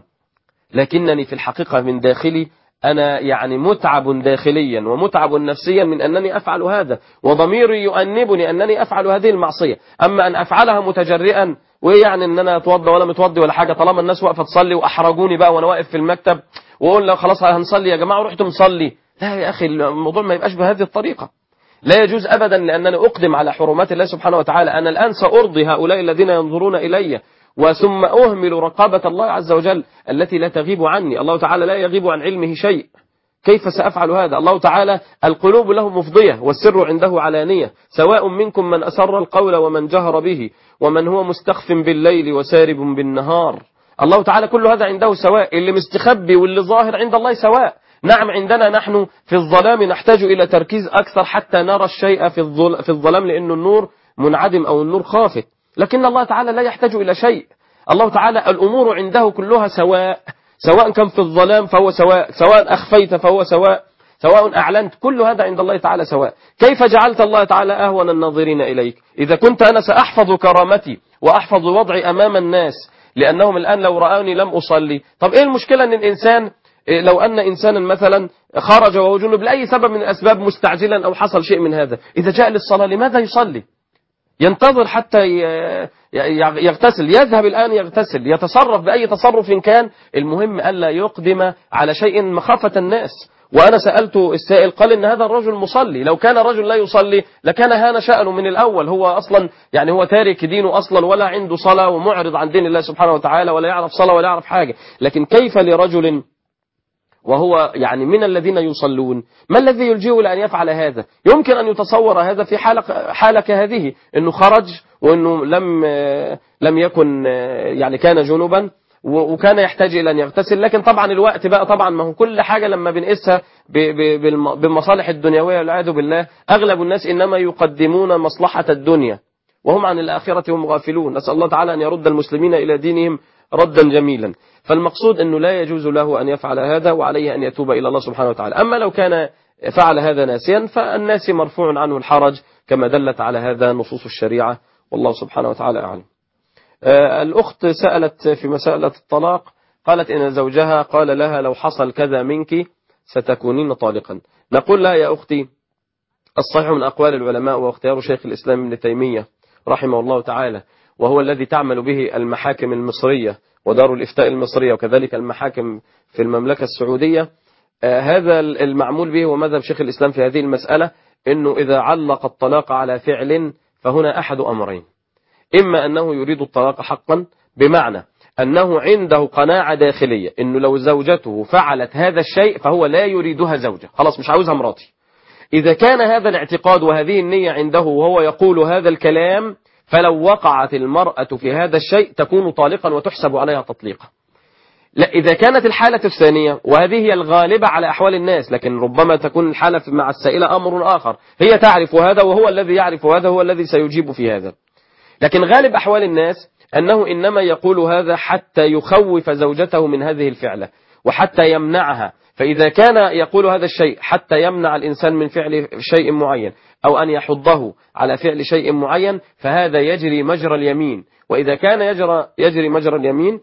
لكنني في الحقيقة من داخلي أنا يعني متعب داخليا ومتعب نفسيا من أنني أفعل هذا، وضميري يؤنبني أنني أفعل هذه المعصية. أما أن أفعلها متجرئا ويعني أن أنا أتوضى ولا متوضي ولا حاجة، طالما الناس واقفة تصلي وأحرجوني بقى وأنا واقف في المكتب وأقول له خلاص هنصلي يا جماعة ورحت مصلي، لا يا أخي الموضوع ما يبقاش بهذه الطريقة، لا يجوز أبدا، لأنني أقدم على حرمات الله سبحانه وتعالى. أنا الآن سأرضي هؤلاء الذين ينظرون إلي وثم أهمل رقابة الله عز وجل التي لا تغيب عني. الله تعالى لا يغيب عن علمه شيء، كيف سأفعل هذا؟ الله تعالى القلوب له مفضية والسر عنده علانية، سواء منكم من أسر القول ومن جهر به ومن هو مستخف بالليل وسارب بالنهار. الله تعالى كل هذا عنده سواء، اللي مستخبي واللي ظاهر عند الله سواء. نعم عندنا نحن في الظلام نحتاج إلى تركيز أكثر حتى نرى الشيء في الظلام لأن النور منعدم أو النور خافت، لكن الله تعالى لا يحتاج إلى شيء. الله تعالى الأمور عنده كلها سواء، سواء كان في الظلام فهو سواء، سواء أخفيت فهو سواء، سواء أعلنت، كل هذا عند الله تعالى سواء. كيف جعلت الله تعالى أهون الناظرين إليك؟ إذا كنت أنا سأحفظ كرامتي وأحفظ وضعي أمام الناس لأنهم الآن لو رآني لم أصلي، طب إيه المشكلة أن الإنسان لو أن إنسانا مثلا خرج وهو جنب لأي سبب من الأسباب مستعجلا أو حصل شيء من هذا، إذا جاء للصلاة لماذا يصلي؟ ينتظر حتى يغتسل، يذهب الآن يغتسل، يتصرف بأي تصرف كان، المهم ألا يقدم على شيء مخافة الناس. وأنا سألت السائل قال إن هذا الرجل مصلي، لو كان رجل لا يصلي لكان هان شأنه من الأول، هو أصلا يعني هو تارك دينه أصلا ولا عنده صلاة ومعرض عن دين الله سبحانه وتعالى ولا يعرف صلاة ولا يعرف حاجة، لكن كيف لرجل وهو يعني من الذين يصلون؟ ما الذي يلجئه لأن يفعل هذا؟ يمكن أن يتصور هذا في حالة كهذه، أنه خرج وأنه لم يكن يعني كان جنبا وكان يحتاج إلى أن يغتسل. لكن طبعا الوقت بقى طبعا ما هو كل حاجة لما بنقيسها بالمصالح الدنيوية والعياذ بالله، أغلب الناس إنما يقدمون مصلحة الدنيا وهم عن الآخرة هم غافلون. نسأل الله تعالى أن يرد المسلمين إلى دينهم ردا جميلا. فالمقصود أنه لا يجوز له أن يفعل هذا، وعليه أن يتوب إلى الله سبحانه وتعالى. أما لو كان فعل هذا ناسيا فالناس مرفوع عنه الحرج كما دلت على هذا نصوص الشريعة، والله سبحانه وتعالى أعلم. الأخت سألت في مسألة الطلاق، قالت إن زوجها قال لها لو حصل كذا منك ستكونين طالقا. نقول لها يا أختي الصحيح من أقوال العلماء واختيار شيخ الإسلام ابن تيمية رحمه الله تعالى، وهو الذي تعمل به المحاكم المصرية ودار الإفتاء المصرية وكذلك المحاكم في المملكة السعودية، هذا المعمول به ومذهب شيخ الإسلام في هذه المسألة إنه إذا علق الطلاق على فعل فهنا أحد أمرين: إما أنه يريد الطلاق حقا، بمعنى أنه عنده قناعة داخلية إنه لو زوجته فعلت هذا الشيء فهو لا يريدها زوجة، خلاص مش عاوزها مراتي. إذا كان هذا الاعتقاد وهذه النية عنده وهو يقول هذا الكلام، فلو وقعت المرأة في هذا الشيء تكون طالقا وتحسب عليها تطليقا. لا، إذا كانت الحالة الثانية وهذه هي الغالبة على أحوال الناس، لكن ربما تكون الحالة مع السائلة أمر آخر، هي تعرف هذا وهو الذي يعرف هذا، هو الذي سيجيب في هذا. لكن غالب أحوال الناس أنه إنما يقول هذا حتى يخوف زوجته من هذه الفعلة وحتى يمنعها. فإذا كان يقول هذا الشيء حتى يمنع الإنسان من فعل شيء معين أو أن يحضه على فعل شيء معين فهذا يجري مجرى اليمين. وإذا كان يجري مجرى اليمين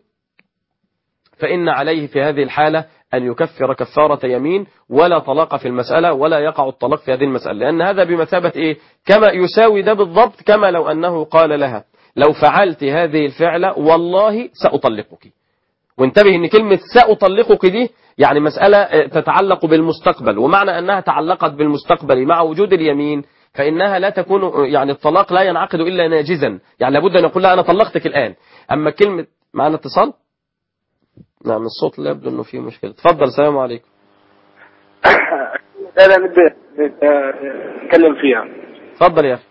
فإن عليه في هذه الحالة أن يكفر كفارة يمين، ولا طلاق في المسألة ولا يقع الطلاق في هذه المسألة، لأن هذا بمثابة إيه؟ كما يساوي ده بالضبط كما لو أنه قال لها لو فعلت هذه الفعلة والله سأطلقك. وانتبه أن كلمة سأطلقك دي يعني مسألة تتعلق بالمستقبل، ومعنى أنها تعلقت بالمستقبل مع وجود اليمين فإنها لا تكون يعني الطلاق لا ينعقد إلا ناجزا، يعني لابد أن يقول لها أنا طلقتك الآن. أما كلمة معنا اتصال؟ نعم الصوت لا يبدو أنه فيه مشكلة. تفضل. السلام عليكم. أنا بدي نتكلم فيها. تفضل يا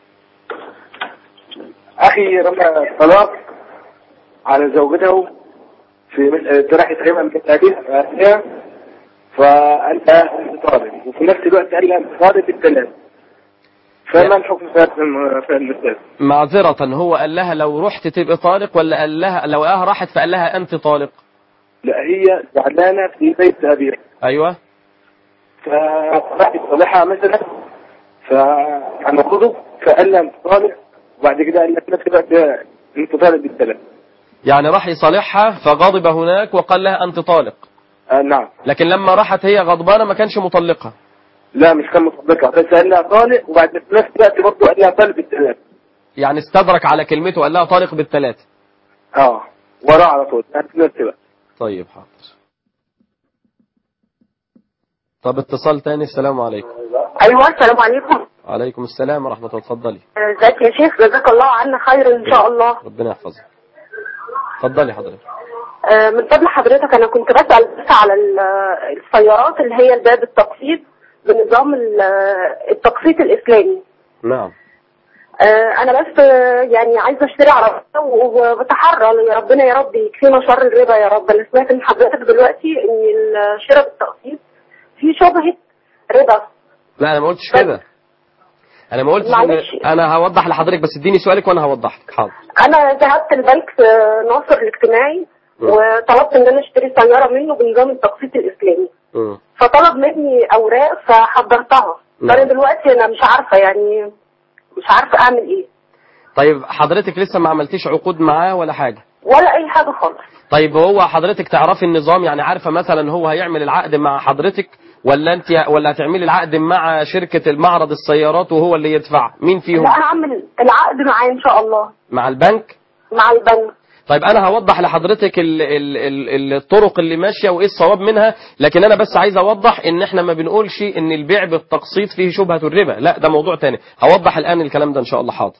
أخي رمى الطلاق على زوجته في راح تقريبا من 30 سنة، فأنت طالب وفي نفس الوقت قال لها طالب بالثلاث، فما الحكم في المسألة؟ معذرة، هو قال لها لو رحت تبقى طالق ولا قال لها لو راحت فقال لها أنت طالق؟ لا، هي زعلانة في بيت أبيها. أيوة. فراح يصالحها مثلا فعن غضب فقال لها أنت طالق، وبعد كده قال لها في نفس الوقت أنت طالق بالثلاث. يعني راح يصالحها فغضب هناك وقال لها أنت طالق. نعم. لكن لما راحت هي غضبانة ما كانش مطلقها. لا مش كان مطلقها، بس قال لها طالق وبعد في نفس الوقت برضه قال لها طالق بالثلاث. يعني استدرك على كلمته قال لها طالق بالثلاث. وراه على طول في نفس الوقت. طيب حاضر. طب اتصال تاني. السلام عليكم. ايوه السلام عليكم. وعليكم السلام ورحمة الله. اتفضلي. ازيك يا شيخ؟ جزاك الله عنا خير ان شاء الله. ربنا يحفظك. اتفضلي حضرتك. من فضل حضرتك انا كنت بسأل بس على السيارات اللي هي الباب التقسيط بنظام التقسيط الاسلامي. نعم. انا بس يعني عايزه اشتري عربيه وبتحرى يا ربنا يا رب يكفينا شر الربا يا رب. انا سمعت من حضرتك دلوقتي ان الشراء بالتقسيط في شبهه ربا. لا انا ما قلتش كده. انا ما قلتش. انا هوضح لحضرتك بس اديني سؤالك وانا هوضح لك. حاضر. انا ذهبت البنك في ناصر الاجتماعي وطلبت ان انا اشتري سياره منه بنظام التقسيط الاسلامي. فطلب مني اوراق فحضرتها. فانا دلوقتي انا مش عارفه يعني مش عارفه اعمل ايه. طيب حضرتك لسه ما عملتيش عقود معاه ولا حاجه؟ ولا اي حاجه خالص. طيب هو حضرتك تعرفي النظام؟ يعني عارفه مثلا هو هيعمل العقد مع حضرتك ولا انت ولا هتعملي العقد مع شركه المعرض السيارات وهو اللي يدفع؟ مين فيهم؟ لا هعمل العقد معاه ان شاء الله. مع البنك؟ مع البنك. طيب انا هوضح لحضرتك الطرق اللي ماشيه وايه الصواب منها، لكن انا بس عايز اوضح ان احنا ما بنقولش ان البيع بالتقسيط فيه شبهه الربا، لا ده موضوع تاني. هوضح الان الكلام ده ان شاء الله. حاضر.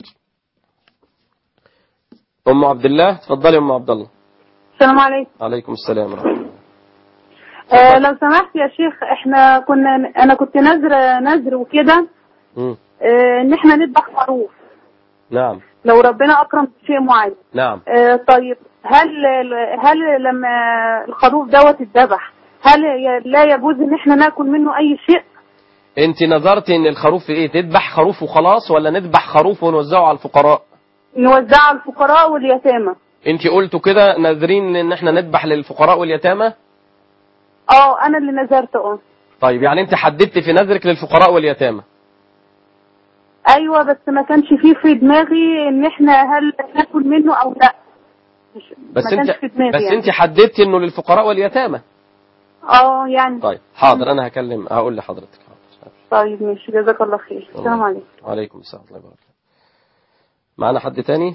ام عبد الله. اتفضلي ام عبد الله. السلام عليكم. عليكم السلام ورحمه الله. لو سمحت يا شيخ انا كنت نذر وكده ان احنا نذبح خروف. نعم. لو ربنا أكرم شيء معين. نعم. طيب هل لما الخروف دوت الذبح هل لا يجوز ان احنا ناكل منه اي شيء؟ انت نظرتي ان الخروف ايه، تذبح خروف وخلاص ولا نذبح خروف ونوزعه على الفقراء؟ نوزعه على الفقراء واليتامى. انت قلتوا كده ناذرين ان احنا نذبح للفقراء واليتامى؟ انا اللي نذرت. طيب يعني انت حددت في نذرك للفقراء واليتامى؟ ايوه، بس ما كانش فيه في دماغي ان احنا هل ناكل منه او لا. بس انت حددتي انه للفقراء واليتامى. يعني. طيب حاضر، انا هقول لحضرتك. حاضر. طيب ماشي، جزاك الله خير. السلام عليكم. وعليكم السلام ورحمه الله وبركاته. معنا حد تاني؟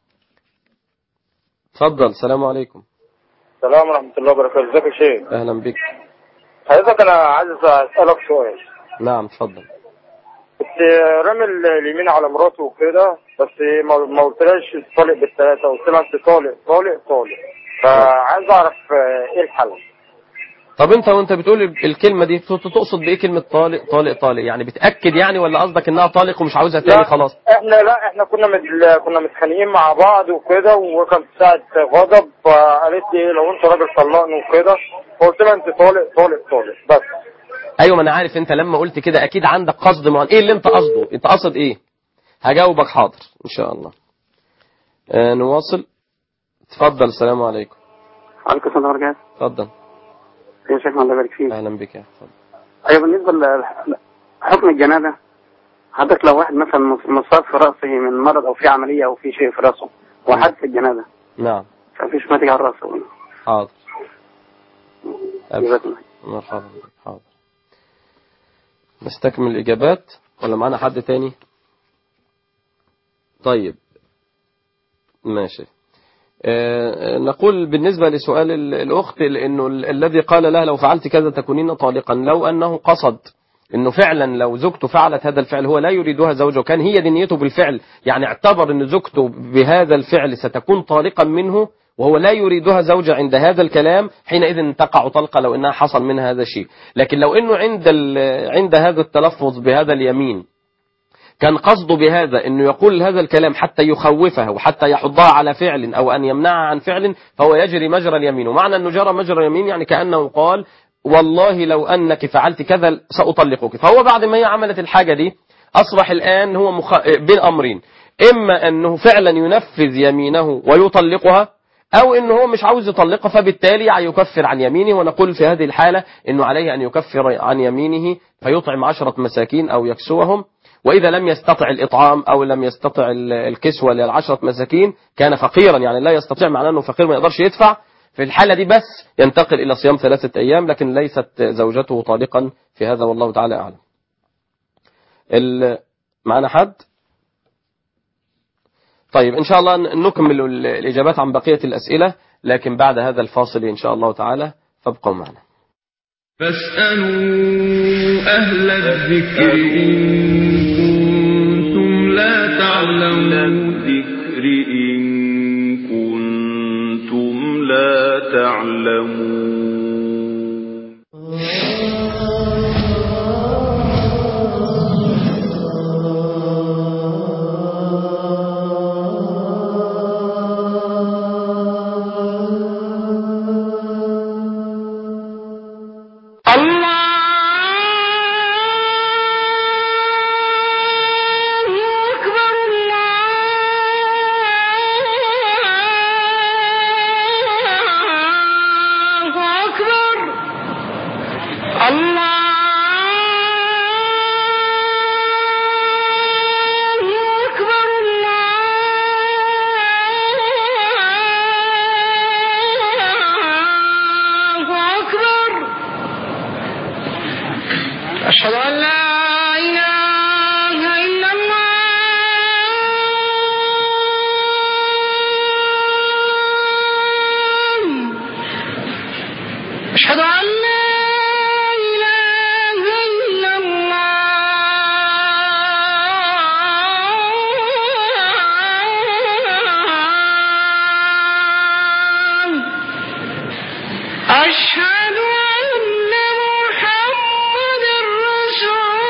اتفضل. السلام عليكم. السلام ورحمة الله وبركاته. ازيك يا شيخ؟ اهلا بك. حضرتك انا عايز اسالك سؤال. نعم اتفضل. كنت رامي اليمين على مراتي وكده، بس ما قلتلاش طالق بالثلاثه، قلت لها انت طالق. فعايز اعرف ايه الحل. طب انت وانت بتقول الكلمه دي تقصد بايه كلمه طالق؟ يعني بتاكد يعني، ولا قصدك انها طالق ومش عاوزها تاني خلاص؟ احنا كنا متخانقين مع بعض وكده، وكان ساعه غضب، فقالت لي لو انت راجل طلقني وكده، فقلت لها انت طالق بس. ايوه، ما انا عارف انت لما قلت كده اكيد عندك قصد معين. ايه اللي انت قصده؟ انت قصد ايه؟ هجاوبك حاضر ان شاء الله. نواصل. اتفضل. السلام عليكم. وعليكم السلام ورحمة الله. اتفضل يا شيخ، الله يبارك فيك. اهلا بك. اتفضل. ايوه، بالنسبه لحكم الجنازه، حضرتك لو واحد مثلا مصاب في راسه من مرض او في عمليه او في شيء في راسه وحد في الجنازه. نعم. فمفيش ما تيجي على راسه. حاضر. مرحبا بك. حاضر. نستكمل الإجابات ولا معنا حد تاني؟ طيب ماشي. نقول بالنسبة لسؤال الأخت، لأنه الذي قال لها لو فعلت كذا تكونين طالقا، لو أنه قصد أنه فعلا لو زوجته فعلت هذا الفعل هو لا يريدها زوجه، وكان هي دنيته بالفعل، يعني اعتبر أن زوجته بهذا الفعل ستكون طالقا منه وهو لا يريدها زوجة عند هذا الكلام، حينئذ تقع طلقة لو إنها حصل منها هذا الشيء. لكن لو إنه عند هذا التلفظ بهذا اليمين كان قصده بهذا إنه يقول هذا الكلام حتى يخوفها وحتى يحضها على فعل أو أن يمنعها عن فعل، فهو يجري مجرى اليمين. ومعنى أنه جرى مجرى اليمين يعني كأنه قال والله لو أنك فعلت كذا سأطلقك. فهو بعد ما هي عملت الحاجة دي أصبح الآن هو بين أمرين، إما أنه فعلا ينفذ يمينه ويطلقها، أو إنه هو مش عاوز يطلقها، فبالتالي يكفر عن يمينه. ونقول في هذه الحالة إنه عليه أن يكفر عن يمينه فيطعم 10 مساكين أو يكسوهم، وإذا لم يستطع الإطعام أو لم يستطع الكسوة ل10 مساكين كان فقيرا، يعني لا يستطيع، معناه أنه فقير ما يقدرش يدفع. في الحالة دي بس ينتقل إلى صيام 3 أيام، لكن ليست زوجته طالقا في هذا، والله تعالى أعلم. معنا حد؟ طيب إن شاء الله نكمل الإجابات عن بقية الأسئلة، لكن بعد هذا الفاصل إن شاء الله تعالى، فابقوا معنا. فاسألوا أهل الذكر إن كنتم لا تعلمون. أشهد أن لا إله إلا الله. أشهد أن لا إله إلا الله. أشهد أن محمد رسول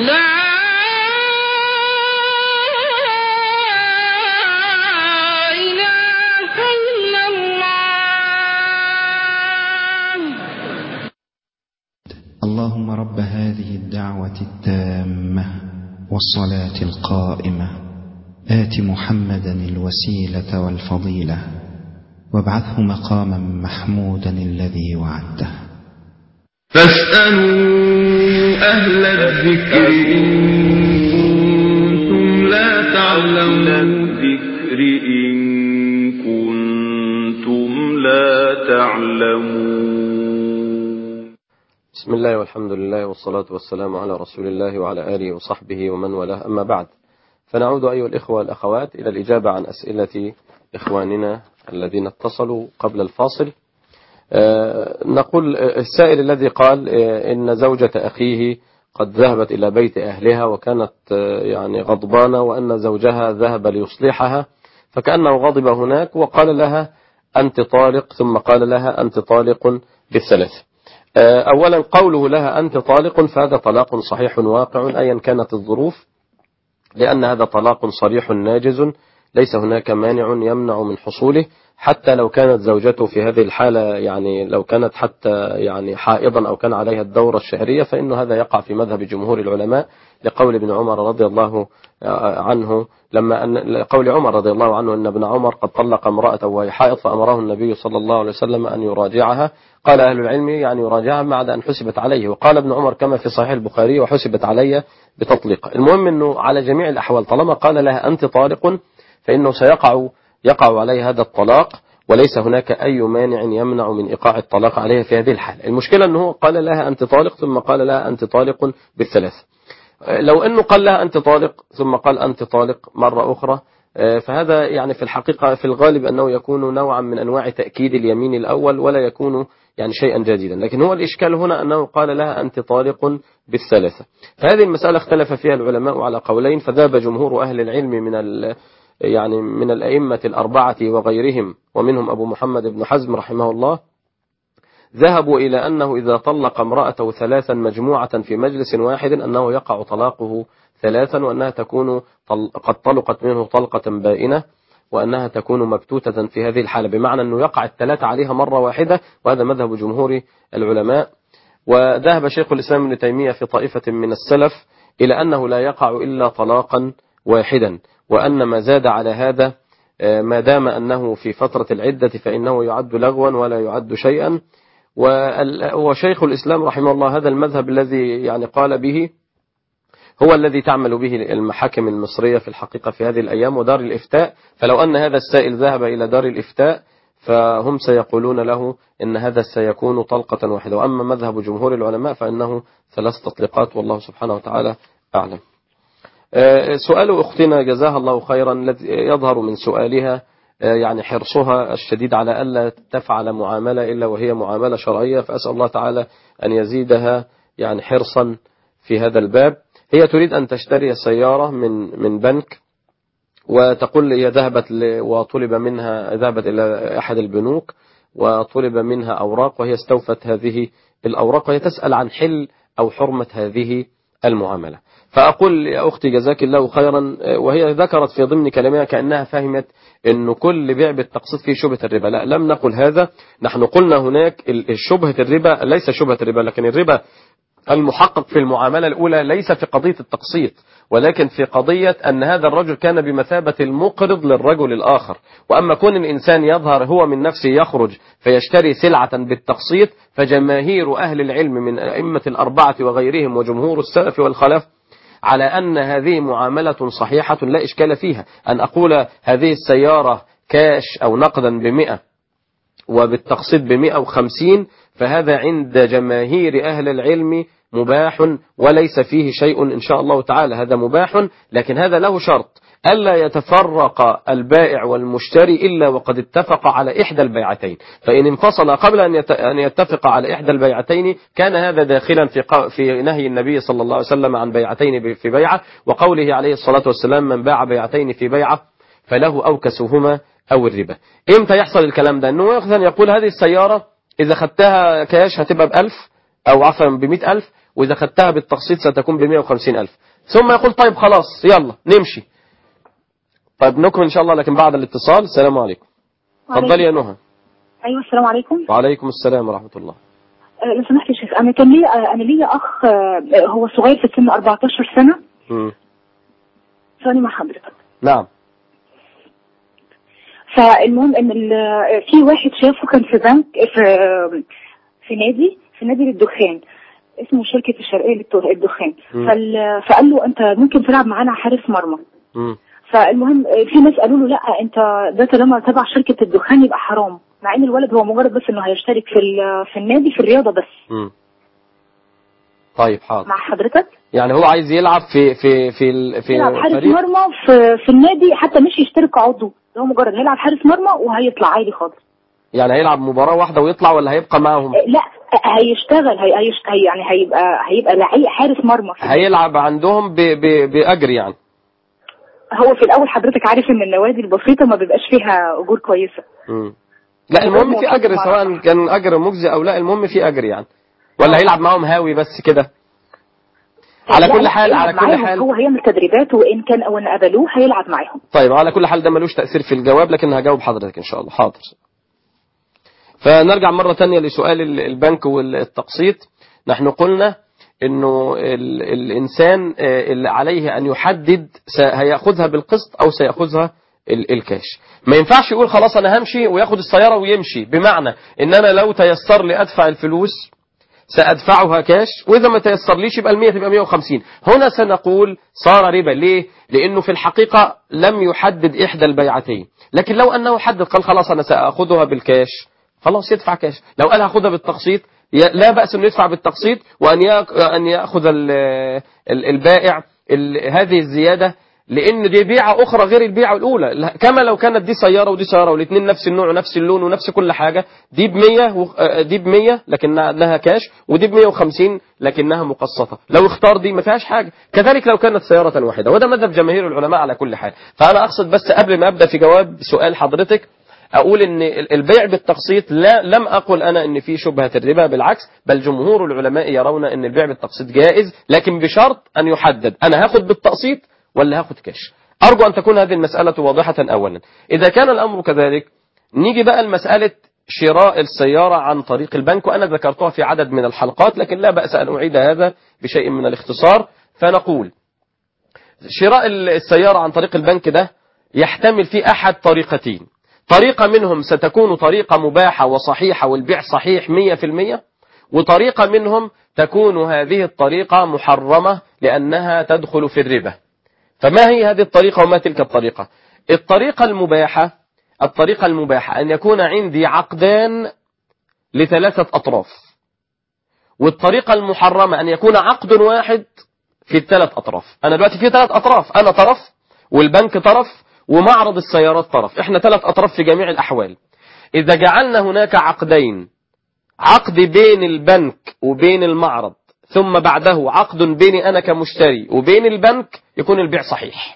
لا إله إلا الله. اللهم رب هذه الدعوة التامة والصلاة القائمة آت محمدا الوسيلة والفضيلة وابعثه مقاما محمودا الذي وعدته. فاسألوا أهل الذكر إن كنتم لا تعلمون. بسم الله والحمد لله والصلاة والسلام على رسول الله وعلى آله وصحبه ومن والاه، أما بعد، فنعود أيها الإخوة والأخوات إلى الإجابة عن أسئلة إخواننا الذين اتصلوا قبل الفاصل. نقول السائل الذي قال إن زوجة أخيه قد ذهبت إلى بيت أهلها وكانت يعني غضبانة، وأن زوجها ذهب ليصلحها، فكأنه غضب هناك وقال لها أنت طالق، ثم قال لها أنت طالق بالثلاث. أولا قوله لها أنت طالق فهذا طلاق صحيح واقع أيا كانت الظروف، لأن هذا طلاق صريح ناجز، ليس هناك مانع يمنع من حصوله، حتى لو كانت زوجته في هذه الحالة يعني لو كانت حتى يعني حائضا أو كان عليها الدورة الشهرية، فإنه هذا يقع في مذهب جمهور العلماء، لقول ابن عمر رضي الله عنه لقول عمر رضي الله عنه أن ابن عمر قد طلق امرأة وهي حائض فأمره النبي صلى الله عليه وسلم أن يراجعها. قال أهل العلم يعني يراجعها بعد أن حسبت عليه، وقال ابن عمر كما في صحيح البخاري وحسبت علي بتطليق. المهم أنه على جميع الأحوال طالما قال لها أنت طالق فإنه يقع عليه هذا الطلاق، وليس هناك أي مانع يمنع من إيقاع الطلاق عليها في هذه الحالة. المشكلة أنه قال لها أنت طالق ثم قال لها أنت طالق بالثلاث. لو أنه قال لها أنت طالق ثم قال أنت طالق مرة أخرى، فهذا يعني في الحقيقة في الغالب أنه يكون نوعا من أنواع تأكيد اليمين الأول، ولا يكون يعني شيئا جديدا. لكن هو الإشكال هنا أنه قال لها أنت طالق بالثلاثة. فهذه المسألة اختلف فيها العلماء على قولين، فذهب جمهور أهل العلم من الأئمة الأربعة وغيرهم، ومنهم أبو محمد بن حزم رحمه الله، ذهبوا إلى أنه إذا طلق امرأته ثلاثا مجموعة في مجلس واحد أنه يقع طلاقه ثلاثا، وأنها تكون قد طلقت منه طلقة بائنة، وأنها تكون مبتوتة في هذه الحالة، بمعنى أنه يقع الثلاثة عليها مرة واحدة، وهذا مذهب جمهور العلماء. وذهب شيخ الإسلام ابن تيمية في طائفة من السلف إلى أنه لا يقع إلا طلاقا واحدا، وأن ما زاد على هذا ما دام أنه في فترة العدة فإنه يعد لغوا ولا يعد شيئا. وشيخ الإسلام رحمه الله هذا المذهب الذي يعني قال به هو الذي تعمل به المحاكم المصرية في الحقيقة في هذه الأيام ودار الإفتاء. فلو أن هذا السائل ذهب إلى دار الإفتاء فهم سيقولون له إن هذا سيكون طلقة واحدة، وأما مذهب جمهور العلماء فإنه ثلاث تطليقات، والله سبحانه وتعالى أعلم. سؤال أختنا جزاها الله خيرا الذي يظهر من سؤالها يعني حرصها الشديد على ألا تفعل معاملة إلا وهي معاملة شرعية، فأسأل الله تعالى أن يزيدها يعني حرصا في هذا الباب. هي تريد أن تشتري سيارة من بنك، وتقول هي ذهبت إلى أحد البنوك وطلب منها أوراق، وهي استوفت هذه الأوراق، وهي تسأل عن حل أو حرمة هذه المعاملة. فأقول يا أختي جزاك الله خيرا، وهي ذكرت في ضمن كلامها كأنها فهمت أن كل بيع بالتقسيط فيه شبهة الربا. لا، لم نقل هذا. نحن قلنا هناك شبهة الربا ليس شبهة الربا، لكن الربا المحقق في المعاملة الأولى ليس في قضية التقسيط، ولكن في قضية أن هذا الرجل كان بمثابة المقرض للرجل الآخر. وأما كون الإنسان يظهر هو من نفسه يخرج فيشتري سلعة بالتقسيط، فجماهير أهل العلم من أئمة الأربعة وغيرهم وجمهور السلف والخلف على أن هذه معاملة صحيحة لا إشكال فيها. أن أقول هذه السيارة كاش أو نقدا ب100 وبالتقسيط ب150، فهذا عند جماهير أهل العلم مباح وليس فيه شيء إن شاء الله تعالى، هذا مباح. لكن هذا له شرط، ألا يتفرق البائع والمشتري إلا وقد اتفق على إحدى البيعتين، فإن انفصل قبل أن يتفق على إحدى البيعتين كان هذا داخلا في نهي النبي صلى الله عليه وسلم عن بيعتين في بيعة، وقوله عليه الصلاة والسلام من باع بيعتين في بيعة فله أوكسهما أو الربا. إمتى يحصل الكلام ده؟ أنه مثلا يقول هذه السيارة إذا خدتها كاش هتبقى ب1000 أو عفوا ب100,000، وإذا خدتها بالتقسيط ستكون ب150,000. ثم يقول طيب خلاص يلا نمشي. طيب نكمل إن شاء الله، لكن بعد الاتصال. السلام عليكم. اتفضلي يا نهى. ايوه السلام عليكم. وعليكم السلام ورحمة الله. لو سمحت يا شيخ، انا كان ليا اخ هو صغير في السن 14 سنة. ثاني مع حضرتك. نعم. فالمهم ان في واحد شافه كان في بنك في نادي للدخان، اسمه شركة الشرقية للدخان. فقال له انت ممكن تلعب معانا حارس مرمى. فالمهم في ناس قالوا له لا، انت ده طالما تبع شركة الدخان يبقى حرام، مع ان الولد هو مجرد بس انه هيشترك في النادي في الرياضة بس. طيب حاضر. مع حضرتك يعني هو عايز يلعب في يلعب حارس مرمى في النادي، حتى مش يشترك عضو، هو مجرد هيلعب حارس مرمى وهيطلع عادي خالص. يعني هيلعب مباراة واحدة ويطلع ولا هيبقى معهم؟ لا هيشتغل، يعني هيبقى لعيب حارس مرمى. هيلعب عندهم بأجر يعني. هو في الأول حضرتك عارف ان النوادي البسيطة ما بيبقاش فيها أجور كويسة. لا المهم في أجر، سواء كان أجر مجزي أو لا، المهم في أجر يعني. ولا هيلعب معهم هاوي بس كده؟ على كل حال هو هيعمل تدريبات، وإن كان أو إن قبلوه هيلعب معاهم. طيب على كل حال ده ملوش تأثير في الجواب، لكن هجاوب حضرتك إن شاء الله. حاضر. فنرجع مرة تانية لسؤال البنك والتقسيط. نحن قلنا إنه الإنسان اللي عليه أن يحدد هيأخذها بالقسط أو سيأخذها الكاش. ما ينفعش يقول خلاص أنا همشي وياخد السيارة ويمشي، بمعنى إن أنا لو تيسر لي أدفع الفلوس سأدفعها كاش، وإذا ما تيسر ليش يبقى 100 تبقى 150. هنا سنقول صار ربا. ليه؟ لأنه في الحقيقة لم يحدد إحدى البيعتين. لكن لو أنه حدد قال خلاص أنا سأخذها بالكاش، خلاص يدفع كاش. لو قال هاخدها بالتقسيط لا بأس أنه يدفع بالتقسيط، وأن يأخذ البائع هذه الزيادة، لأن دي بيعة أخرى غير البيعة الأولى. كما لو كانت دي سيارة ودي سيارة والاثنين نفس النوع ونفس اللون ونفس كل حاجة، دي ب100 لكنها كاش، ودي ب150 لكنها مقسطة. لو اختار دي ما فيهاش حاجة. كذلك لو كانت سيارة واحدة، وده مذهب جماهير العلماء على كل حال. فأنا أقصد بس قبل ما أبدأ في جواب سؤال حضرتك أقول إن البيع بالتقسيط لم أقل أنا إن في شبهة الربا، بالعكس، بل جمهور العلماء يرون إن البيع بالتقسيط جائز، لكن بشرط أن يحدد أنا هاخد بالتقسيط ولا هاخد كاش. أرجو أن تكون هذه المسألة واضحة أولا. إذا كان الأمر كذلك نيجي بقى لمسألة شراء السيارة عن طريق البنك، وأنا ذكرتها في عدد من الحلقات، لكن لا بأس أن أعيد هذا بشيء من الاختصار. فنقول شراء السيارة عن طريق البنك ده يحتمل فيه أحد طريقتين. طريقة منهم ستكون طريقة مباحة وصحيحة والبيع صحيح 100%، وطريقة منهم تكون هذه الطريقة محرمة لأنها تدخل في الربا. فما هي هذه الطريقة وما تلك الطريقة؟ الطريقة المباحة أن يكون عندي عقدان ل3 أطراف، والطريقة المحرمة أن يكون عقد واحد في 3 أطراف. أنا دلوقتي في 3 أطراف، أنا طرف والبنك طرف ومعرض السيارات طرف، إحنا 3 أطراف في جميع الأحوال. إذا جعلنا هناك عقدين، عقد بين البنك وبين المعرض، ثم بعده عقد بيني أنا كمشتري وبين البنك، يكون البيع صحيح.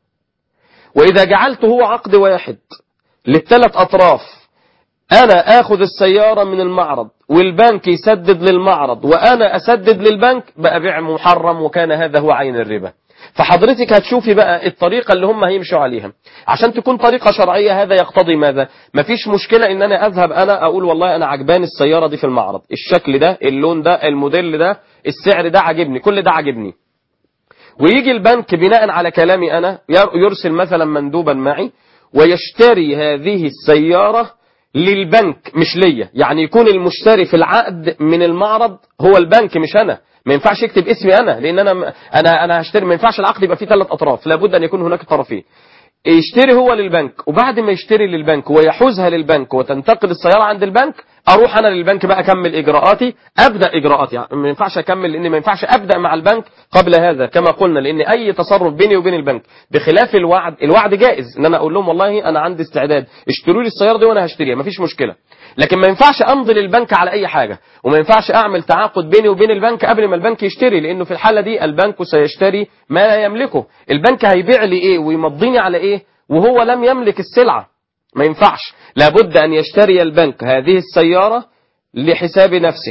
وإذا جعلته هو عقد واحد ل3 أطراف، أنا آخذ السيارة من المعرض والبنك يسدد للمعرض وأنا أسدد للبنك، بقى بيع محرم، وكان هذا هو عين الربا. فحضرتك هتشوفي بقى الطريقة اللي هم هيمشوا عليها عشان تكون طريقة شرعية. هذا يقتضي ماذا؟ مفيش مشكلة ان انا اذهب انا اقول والله انا عجباني السيارة دي في المعرض، الشكل ده، اللون ده، الموديل ده، السعر ده عجبني، كل ده عجبني، ويجي البنك بناء على كلامي انا يرسل مثلا مندوبا معي ويشتري هذه السيارة للبنك مش ليا. يعني يكون المشتري في العقد من المعرض هو البنك مش انا. ما ينفعش يكتب اسمي انا، لان انا هشتري. ما ينفعش العقد يبقى فيه 3 اطراف، لابد ان يكون هناك طرفين. يشتري هو للبنك، وبعد ما يشتري للبنك ويحوزها للبنك وتنتقل السيارة عند البنك، اروح انا للبنك بقى اكمل اجراءاتي، ابدا اجراءاتي. يعني ما ينفعش اكمل، لان ما ينفعش ابدا مع البنك قبل هذا كما قلنا، لان اي تصرف بيني وبين البنك بخلاف الوعد جائز، ان انا اقول لهم والله انا عندي استعداد اشتروا لي السيارة دي وانا هشتريها، مفيش مشكلة. لكن ما ينفعش امضي للبنك على اي حاجة، وما ينفعش اعمل تعاقد بيني وبين البنك قبل ما البنك يشتري، لانه في الحالة دي البنك سيشتري ما لا يملكه. البنك هيبيع لي ايه ويمضيني على ايه وهو لم يملك السلعة؟ ما ينفعش. لابد أن يشتري البنك هذه السيارة لحساب نفسه،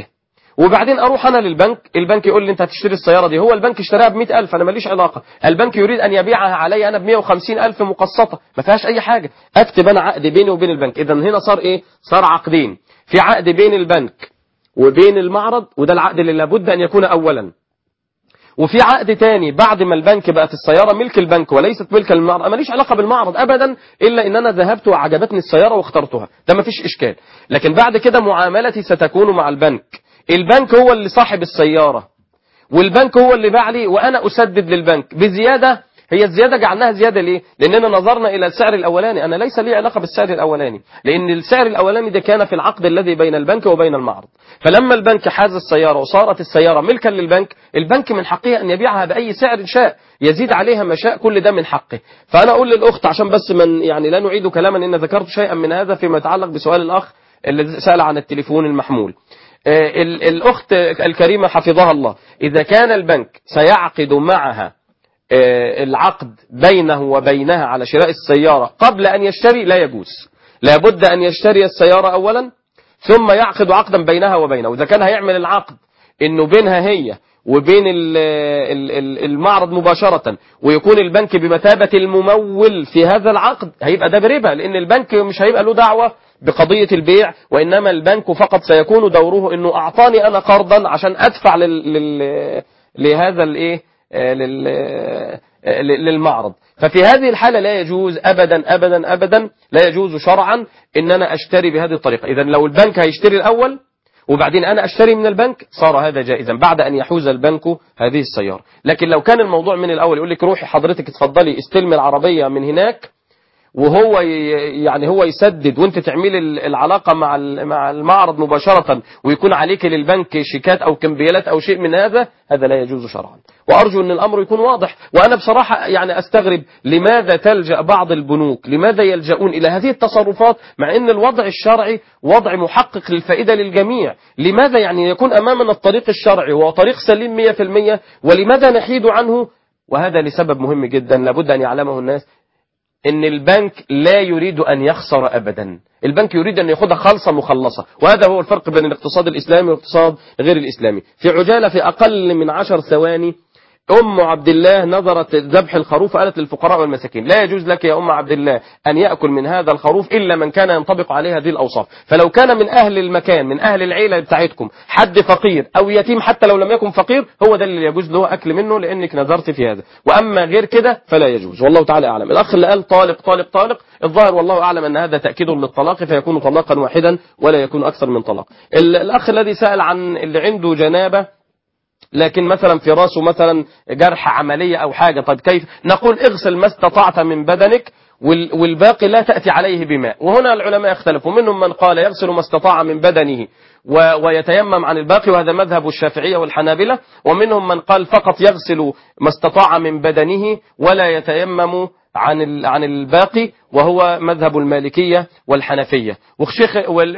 وبعدين اروح انا للبنك، البنك يقول لي انت هتشتري السياره دي، هو البنك اشتراها ب100,000 انا ماليش علاقه، البنك يريد ان يبيعها علي انا ب150,000 مقسطه ما فيهاش اي حاجه، اكتب انا عقد بيني وبين البنك. اذا هنا صار ايه؟ صار عقدين، في عقد بين البنك وبين المعرض، وده العقد اللي لابد ان يكون اولا، وفي عقد تاني بعد ما البنك بقت السيارة ملك البنك وليست ملك المعرض، ماليش علاقة بالمعرض أبدا إلا إن أنا ذهبت وعجبتني السيارة واخترتها، ده مفيش إشكال. لكن بعد كده معاملتي ستكون مع البنك، البنك هو اللي صاحب السيارة والبنك هو اللي باع لي، وأنا أسدد للبنك بزيادة. هي الزيادة جعلناها زيادة ليه؟ لأننا نظرنا إلى السعر الأولاني، أنا ليس لي علاقة بالسعر الأولاني، لأن السعر الأولاني ده كان في العقد الذي بين البنك وبين المعرض. فلما البنك حاز السيارة وصارت السيارة ملكا للبنك، البنك من حقه أن يبيعها بأي سعر شاء، يزيد عليها ما شاء، كل ده من حقه. فأنا أقول للأخت عشان بس من يعني لا نعيد كلاما إن ذكرت شيئا من هذا فيما يتعلق بسؤال الأخ اللي سأل عن التليفون المحمول. الأخت الكريمة حفظها الله، إذا كان البنك سيعقد معها العقد بينه وبينها على شراء السيارة قبل أن يشتري، لا يجوز، لابد أن يشتري السيارة أولا ثم يعقد عقدا بينها وبينه. وإذا كان هيعمل العقد إنه بينها هي وبين المعرض مباشرة ويكون البنك بمثابة الممول في هذا العقد، هيبقى ده بربا، لأن البنك مش هيبقى له دعوة بقضية البيع، وإنما البنك فقط سيكون دوره إنه أعطاني أنا قرضا عشان أدفع لهذا الإيه للمعرض. ففي هذه الحالة لا يجوز أبدا أبدا أبدا، لا يجوز شرعا إن أنا أشتري بهذه الطريقة. إذن لو البنك هيشتري الأول وبعدين أنا أشتري من البنك صار هذا جائزا بعد أن يحوز البنك هذه السيارة. لكن لو كان الموضوع من الأول يقول لك روحي حضرتك اتفضلي استلمي العربية من هناك، وهو يعني هو يسدد وانت تعملي العلاقة مع المعرض مباشرة ويكون عليك للبنك شيكات أو كمبيالات أو شيء من هذا لا يجوز شرعا. وأرجو أن الأمر يكون واضح. وأنا بصراحة يعني أستغرب لماذا تلجأ بعض البنوك، لماذا يلجؤون إلى هذه التصرفات مع أن الوضع الشرعي وضع محقق للفائدة للجميع؟ لماذا يعني يكون أمامنا الطريق الشرعي وهو طريق سليم 100%، ولماذا نحيد عنه؟ وهذا لسبب مهم جدا لابد أن يعلمه الناس، إن البنك لا يريد أن يخسر أبدا، البنك يريد أن يأخذها خالصة مخلصة. وهذا هو الفرق بين الاقتصاد الإسلامي والاقتصاد غير الإسلامي. في عجالة في أقل من 10 ثواني، أم عبد الله نظرت ذبح الخروف قالت للفقراء والمساكين لا يجوز لك يا أم عبد الله أن يأكل من هذا الخروف إلا من كان ينطبق عليه هذه الأوصاف. فلو كان من أهل المكان من أهل العيلة بتاعتكم حد فقير أو يتيم حتى لو لم يكن فقير، هو ده اللي يجوز له أكل منه لأنك نظرت في هذا، وأما غير كده فلا يجوز. والله تعالى أعلم. الأخ اللي قال طالق طالق طالق، الظاهر والله أعلم أن هذا تأكيد للطلاق فيكون طلاقا واحدا ولا يكون أكثر من طلاق. الأخ الذي سأل عن اللي عنده جنابة لكن مثلا في راسه مثلا جرح عملية أو حاجة، طيب كيف؟ نقول اغسل ما استطعت من بدنك والباقي لا تأتي عليه بماء. وهنا العلماء اختلفوا، منهم من قال يغسل ما استطاع من بدنه ويتيمم عن الباقي، وهذا مذهب الشافعية والحنابلة، ومنهم من قال فقط يغسل ما استطاع من بدنه ولا يتيمم عن الباقي، وهو مذهب المالكية والحنفية. والشيخ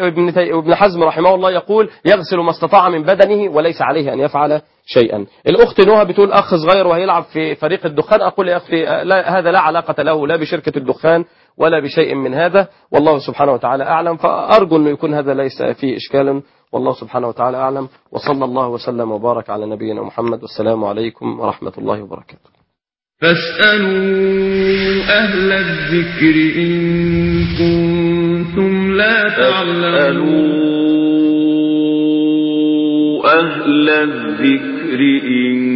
وابن حزم رحمه الله يقول يغسل ما استطاع من بدنه وليس عليه أن يفعل شيئا. الأخت نهى بتقول أخ صغير وهيلعب في فريق الدخان، أقول يا أختي هذا لا علاقة له لا بشركة الدخان ولا بشيء من هذا، والله سبحانه وتعالى أعلم. فأرجو أن يكون هذا ليس فيه إشكال، والله سبحانه وتعالى أعلم. وصلى الله وسلم وبارك على نبينا محمد، والسلام عليكم ورحمة الله وبركاته. فاسألوا أهل الذكر إن كنتم لا تعلمون. أهل الذكر إن